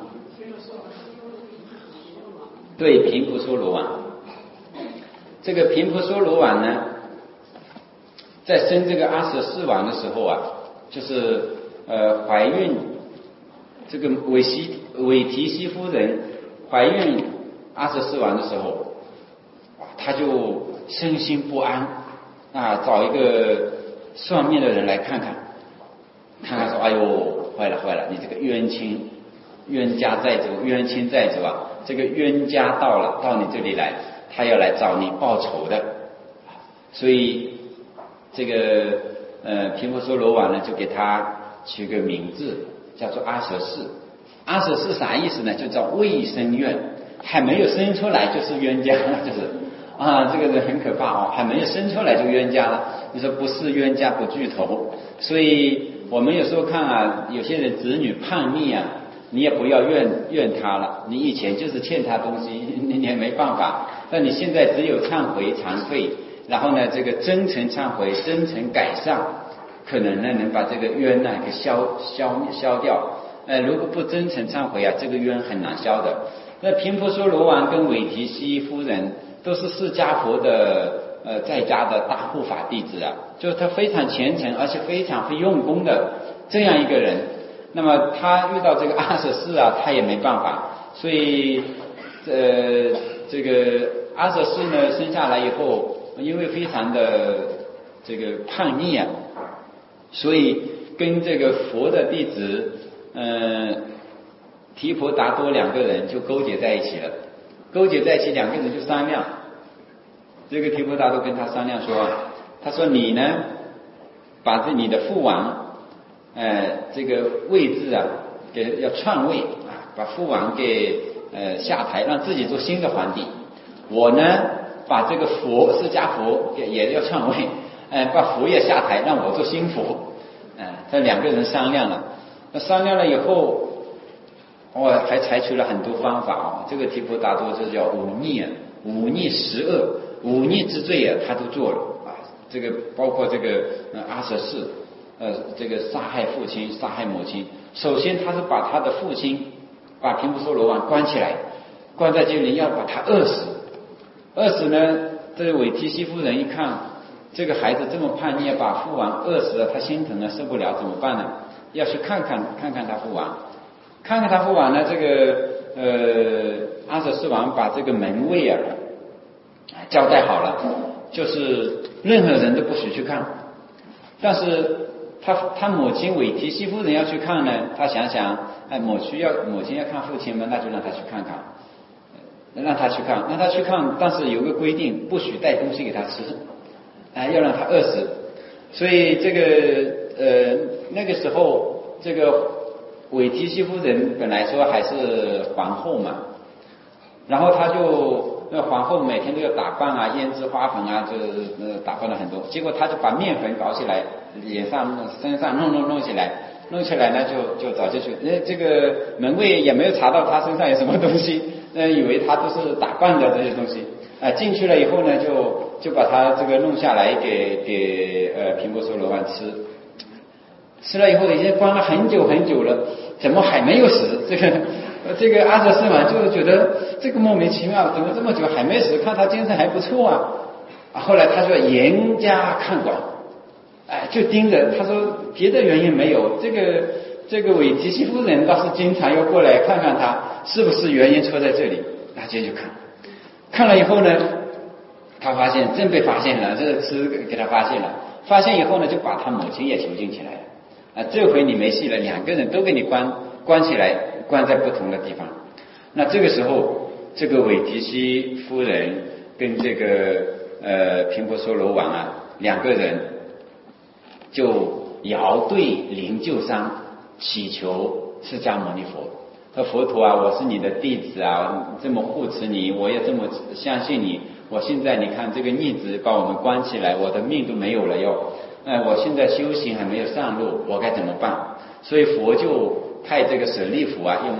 对，频婆娑罗王。这个频婆娑罗王呢，在生这个阿舍斯王的时候啊，就是呃怀孕，这个韦西韦提西夫人怀孕阿舍斯王的时候，他就身心不安啊，找一个算命的人来看看，看看说，哎呦，坏了坏了，你这个冤亲冤家债主，冤亲债主啊，这个冤家到了，到你这里来，他要来找你报仇的。所以这个呃频婆娑罗王呢，就给他取个名字，叫做阿舍氏。阿舍氏啥意思呢？就叫未生冤，还没有生出来就是冤家，就是啊，这个人很可怕哦，还没有生出来就冤家了。你说不是冤家不聚头，所以我们有时候看啊，有些人子女叛逆啊，你也不要怨怨他了，你以前就是欠他东西，你也没办法。但你现在只有忏悔惭愧，然后呢，这个真诚忏悔，真诚改善，可能呢能把这个冤呢给消消消掉。呃，如果不真诚忏悔啊，这个冤很难消的。那频婆娑罗王跟韦提西夫人都是释迦佛的呃在家的大护法弟子啊，就是他非常虔诚，而且非常会用功的这样一个人。那么他遇到这个阿舍氏啊，他也没办法，所以呃这个阿舍氏呢生下来以后，因为非常的这个叛逆啊，所以跟这个佛的弟子呃提婆达多两个人就勾结在一起了。勾结在一起，两个人就商量。这个提婆达多跟他商量说，他说你呢把这你的父王呃这个位置啊给要篡位啊，把父王给呃下台，让自己做新的皇帝。我呢把这个佛释迦佛也也要篡位，呃把佛也下台，让我做新佛。呃这两个人商量了，那商量了以后，我还采取了很多方法哦。这个提婆达多这叫忤逆啊，忤逆十恶，忤逆之罪啊，他都做了啊。这个包括这个呃阿舍氏，呃这个杀害父亲，杀害母亲。首先他是把他的父亲，把频婆娑罗王关起来，关在这里要把他饿死。饿死呢，这个韦提西夫人一看这个孩子这么叛逆，把父王饿死了，他心疼了，受不了，怎么办呢？要去看看看看他父王。看看他父王呢，这个呃阿舍斯王把这个门卫啊交代好了，就是任何人都不许去看。但是他他母亲韦提西夫人要去看呢，他想想，哎，母亲要母亲要看父亲嘛，那就让他去看看，让他去看，让他去看，但是有个规定，不许带东西给他吃，哎，要让他饿死。所以这个呃那个时候这个韦提西夫人本来说还是皇后嘛，然后她就那皇后每天都要打扮啊，胭脂花粉啊，就是呃打扮了很多。结果她就把面粉搞起来，脸上、身上弄弄弄起来，弄起来呢就就早就去，呃这个门卫也没有查到她身上有什么东西，呃以为她都是打扮的这些东西。啊、呃、进去了以后呢，就就把她这个弄下来给给呃频婆娑罗王吃。吃了以后已经关了很久很久了，怎么还没有死？这个这个阿舍斯王就觉得这个莫名其妙，怎么这么久还没死？看他精神还不错啊。后来他说严加看管，哎，就盯着。他说别的原因没有，这个这个韦提西夫人倒是经常要过来看看他是不是原因出在这里。那接着就看，看了以后呢，他发现真被发现了，这个吃给他发现了。发现以后呢，就把他母亲也囚禁起来了。啊，这回你没戏了，两个人都给你关关起来，关在不同的地方。那这个时候，这个韦提西夫人跟这个呃频婆娑罗王啊，两个人就遥对灵鹫山祈求释迦牟尼佛，说佛陀啊，我是你的弟子啊，这么护持你，我也这么相信你。我现在你看这个逆子把我们关起来，我的命都没有了哟。呃，我现在修行还没有上路，我该怎么办？所以佛就派这个舍利弗啊，用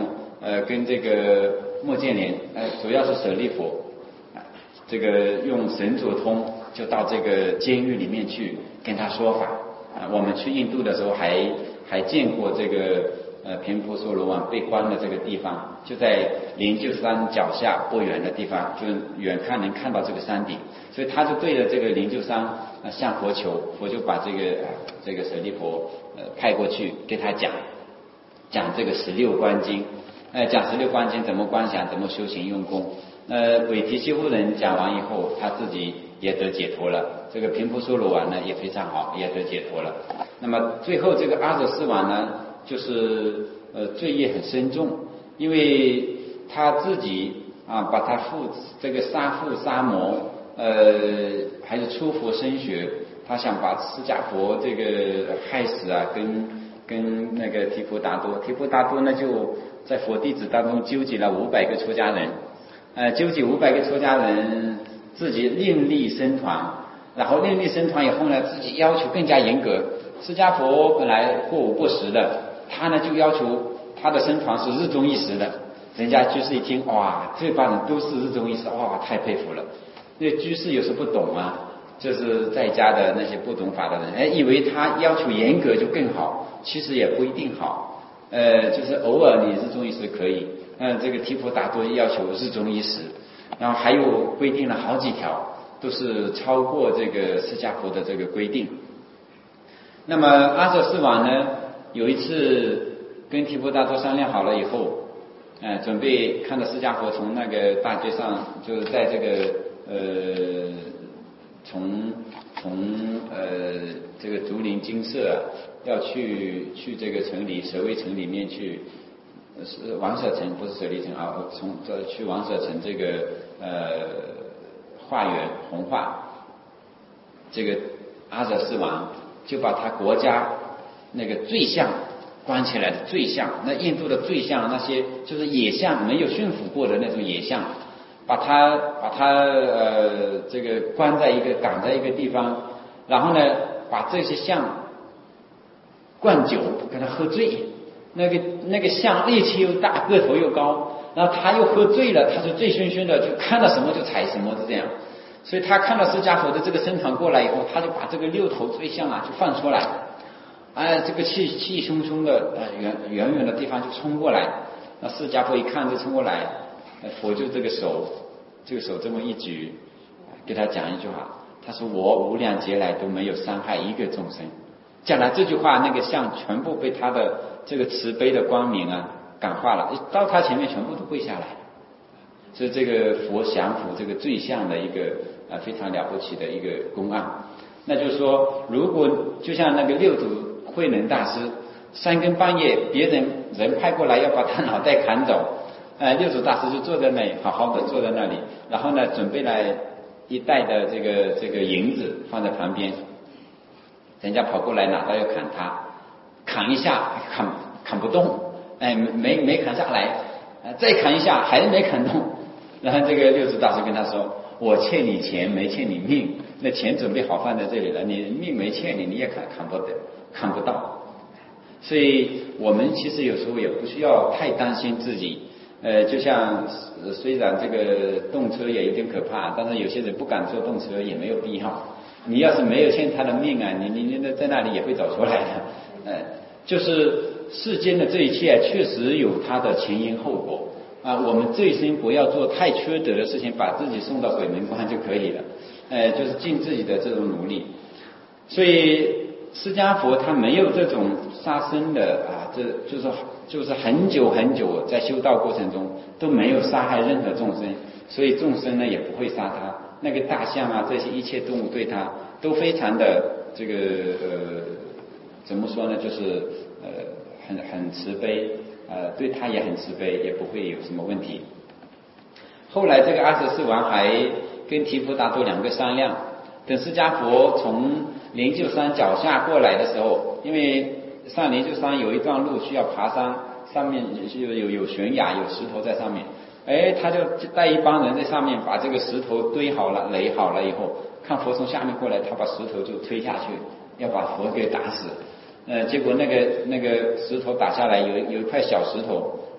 呃跟这个莫建连，呃主要是舍利佛，这个用神足通就到这个监狱里面去跟他说法。啊，我们去印度的时候还还见过这个呃频婆娑罗王被关的这个地方，就在灵鹫山脚下不远的地方，就远看能看到这个山顶，所以他就对着这个灵鹫山呃向佛求，佛就把这个、呃、这个舍利佛呃派过去给他讲讲这个十六观经，呃讲十六观经怎么观想，怎么修行用功。呃韦提希夫人讲完以后，他自己也得解脱了。这个频婆娑罗王呢也非常好，也得解脱了。那么最后这个阿惹斯王呢，就是呃罪业很深重，因为他自己啊把他父这个杀父杀魔，呃还是出佛身血，他想把释迦佛这个害死啊，跟跟那个提婆达多，提婆达多呢就在佛弟子当中纠集了五百个出家人，呃纠集五百个出家人，自己另立僧团。然后另立僧团以后呢，自己要求更加严格。释迦佛本来过午不食的，他呢就要求他的僧团是日中一食的。人家居士一听，哇，这帮人都是日中一食，哇，太佩服了。因为居士有时不懂啊，就是在家的那些不懂法的人，哎，以为他要求严格就更好，其实也不一定好。呃，就是偶尔你日中一食可以，嗯，这个提婆达多要求日中一食，然后还有规定了好几条。都是超过这个释迦佛的这个规定。那么阿惹斯王呢，有一次跟提婆达多商量好了以后，呃，准备看到释迦佛从那个大街上，就是在这个呃，从从呃这个竹林精舍、啊、要去去这个城里舍卫城里面去，是王舍城，不是舍利城啊，从这去王舍城这个呃。化缘弘化，这个阿惹斯王就把他国家那个罪象关起来的罪象，那印度的罪象，那些就是野象，没有驯服过的那种野象，把他把他呃这个关在一个赶在一个地方，然后呢把这些象灌酒给他喝醉，那个那个象力气又大，个头又高。然后他又喝醉了，他就醉醺醺的，就看到什么就踩什么，是这样。所以他看到释迦佛的这个僧团过来以后，他就把这个六头罪象啊就放出来，哎，这个气气汹汹的，呃远远远的地方就冲过来。那释迦佛一看就冲过来，佛就这个手，这个手这么一举，给他讲一句话，他说我无量劫来都没有伤害一个众生。讲了这句话，那个象全部被他的这个慈悲的光明啊感化了，到他前面全部都跪下来。所以这个佛降服这个罪相的一个啊非常了不起的一个公案。那就是说，如果就像那个六祖慧能大师，三更半夜别人人派过来要把他脑袋砍走，呃，六祖大师就坐在那里，好好的坐在那里，然后呢准备来一袋的这个这个银子放在旁边，人家跑过来拿刀要砍他，砍一下砍砍不动，哎，没没砍下来，再砍一下还是没砍动。然后这个六祖大师跟他说，我欠你钱没欠你命，那钱准备好放在这里了，你命没欠你，你也砍砍不得，砍不到。所以我们其实有时候也不需要太担心自己，呃，就像虽然这个动车也有点可怕，但是有些人不敢坐动车也没有必要。你要是没有欠他的命啊，你你你在那里也会走出来的。呃，就是世间的这一切确实有它的前因后果啊，我们这一生不要做太缺德的事情，把自己送到鬼门关就可以了。呃，就是尽自己的这种努力。所以释迦佛他没有这种杀生的啊，这就是就是很久很久在修道过程中都没有杀害任何众生，所以众生呢也不会杀他。那个大象啊，这些一切动物对他都非常的这个呃，怎么说呢？就是呃很很慈悲，呃对他也很慈悲，也不会有什么问题。后来这个阿阇世王还跟提婆达多两个商量，等释迦佛从灵鹫山脚下过来的时候，因为上灵鹫山有一段路需要爬山，上面有有有悬崖，有石头在上面。哎，他就带一帮人在上面把这个石头堆好了，垒好了以后，看佛从下面过来，他把石头就推下去，要把佛给打死。呃，结果那个那个石头打下来，有有一块小石头，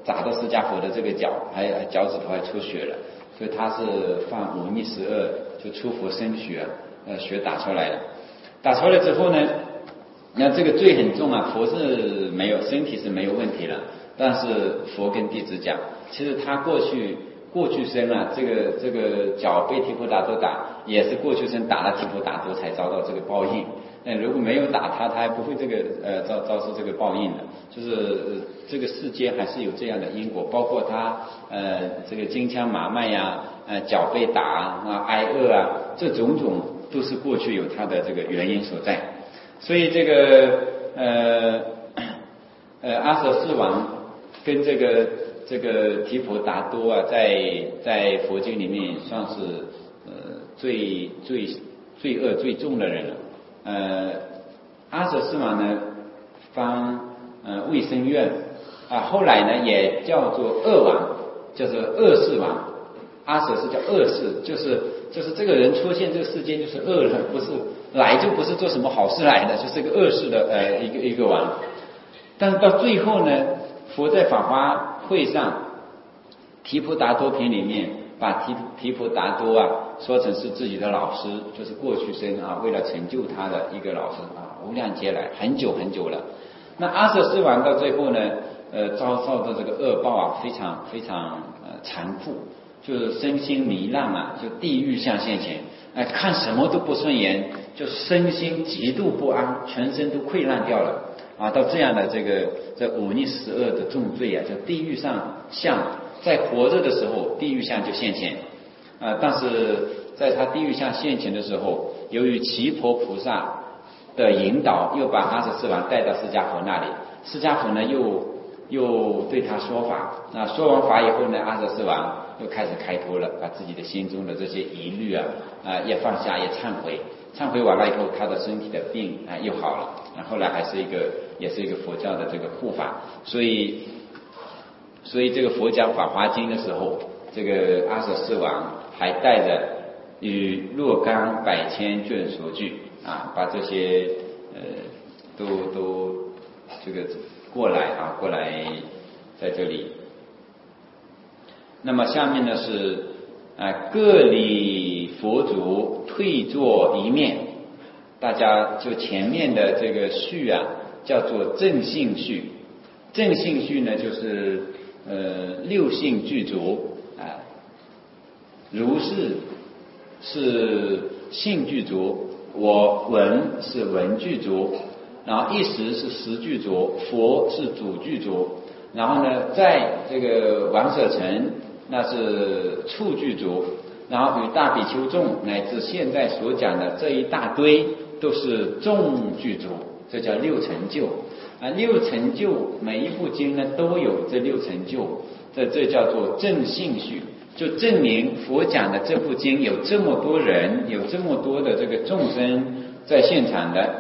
砸到释迦佛的这个脚，还脚趾头还出血了，所以他是犯忤逆十恶，就出佛身血，呃，血打出来了。打出来之后呢，那这个罪很重啊，佛是没有身体是没有问题了，但是佛跟弟子讲，其实他过去过去生啊，这个这个脚被提婆达多打，也是过去生打了提婆达多才遭到这个报应。那如果没有打他，他还不会这个呃遭遭受这个报应的。就是、呃、这个世间还是有这样的因果，包括他呃这个金枪麻脉呀，呃脚被打啊，挨饿啊，这种种都是过去有他的这个原因所在。所以这个呃呃阿舍世王跟这个这个提婆达多啊，在在佛经里面算是呃最最罪恶最重的人了。呃，阿舍世王呢，方呃卫生院啊，后来呢也叫做恶王，叫做恶世王。阿舍是叫恶世，就是就是这个人出现这个世间就是恶人，不是来就不是做什么好事来的，就是个恶世的呃一个一个王。但是到最后呢，佛在法华会上提婆达多品里面把提提婆达多啊说成是自己的老师，就是过去生啊为了成就他的一个老师啊，无量劫来很久很久了。那阿舍世王到最后呢，呃遭受的这个恶报啊，非常非常呃残酷，就是身心糜烂啊，就地狱相现前，哎、呃、看什么都不顺眼，就身心极度不安，全身都溃烂掉了啊，到这样的这个这忤逆十恶的重罪啊，就地狱上相，在活着的时候地狱相就现前啊、呃，但是在他地狱相现前的时候，由于奇婆菩萨的引导，又把阿舍世王带到释迦佛那里，释迦佛呢又又对他说法，那说完法以后呢，阿舍世王又开始开脱了，把自己的心中的这些疑虑啊啊、呃、也放下，也忏悔，忏悔完了以后，他的身体的病啊、呃、又好了，然后来还是一个也是一个佛教的这个护法，所以所以这个佛讲法华经的时候，这个阿舍世王还带着与若干百千卷所具啊，把这些呃都都这个过来啊过来在这里。那么下面呢是啊各礼佛足退坐一面，大家就前面的这个序啊叫做正信序，正信序呢就是呃六信具足啊，如是是信具足，我闻是闻具足，然后一时是时具足，佛是主具足，然后呢在这个王舍城那是处具足，然后与大比丘众乃至现在所讲的这一大堆都是众具足，这叫六成就啊。六成就每一部经呢都有这六成就，这这叫做正信序，就证明佛讲的这部经有这么多人，有这么多的这个众生在现场的。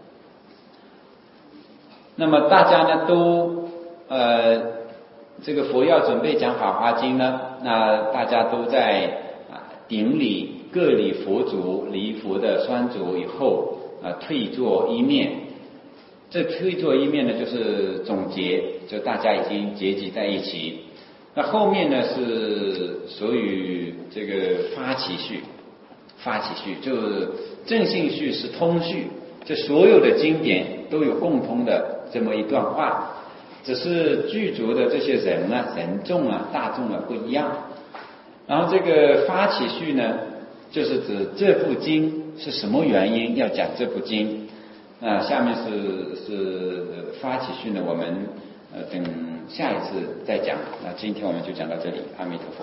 那么大家呢都呃这个佛要准备讲法华经呢，那大家都在啊顶礼各礼佛足，礼佛的双足以后啊退坐一面。这退坐一面呢就是总结，就大家已经结集在一起。那后面呢是属于这个发起序，发起序就是正信序是通序，就所有的经典都有共通的这么一段话，只是具足的这些人啊、人众啊、大众啊不一样。然后这个发起序呢，就是指这部经是什么原因要讲这部经。那下面是是发起序呢，我们呃等下一次再讲。那今天我们就讲到这里，阿弥陀佛。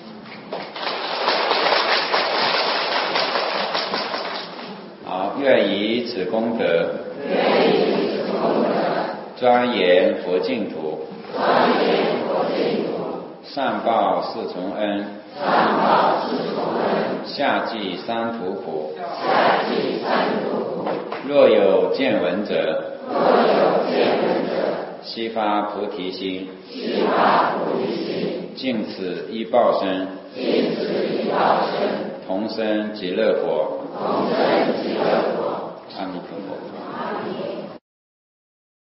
好，愿以此功德，愿以此功德庄严佛净土，庄严佛净土，上报四重恩，上报四重恩，下济三途苦，下济三途苦。若有见闻者，若有见闻者，悉发菩提心，悉发菩提心，尽此一报身，尽此一报身，同生极乐国，同生极乐国。阿弥陀佛。阿弥陀佛。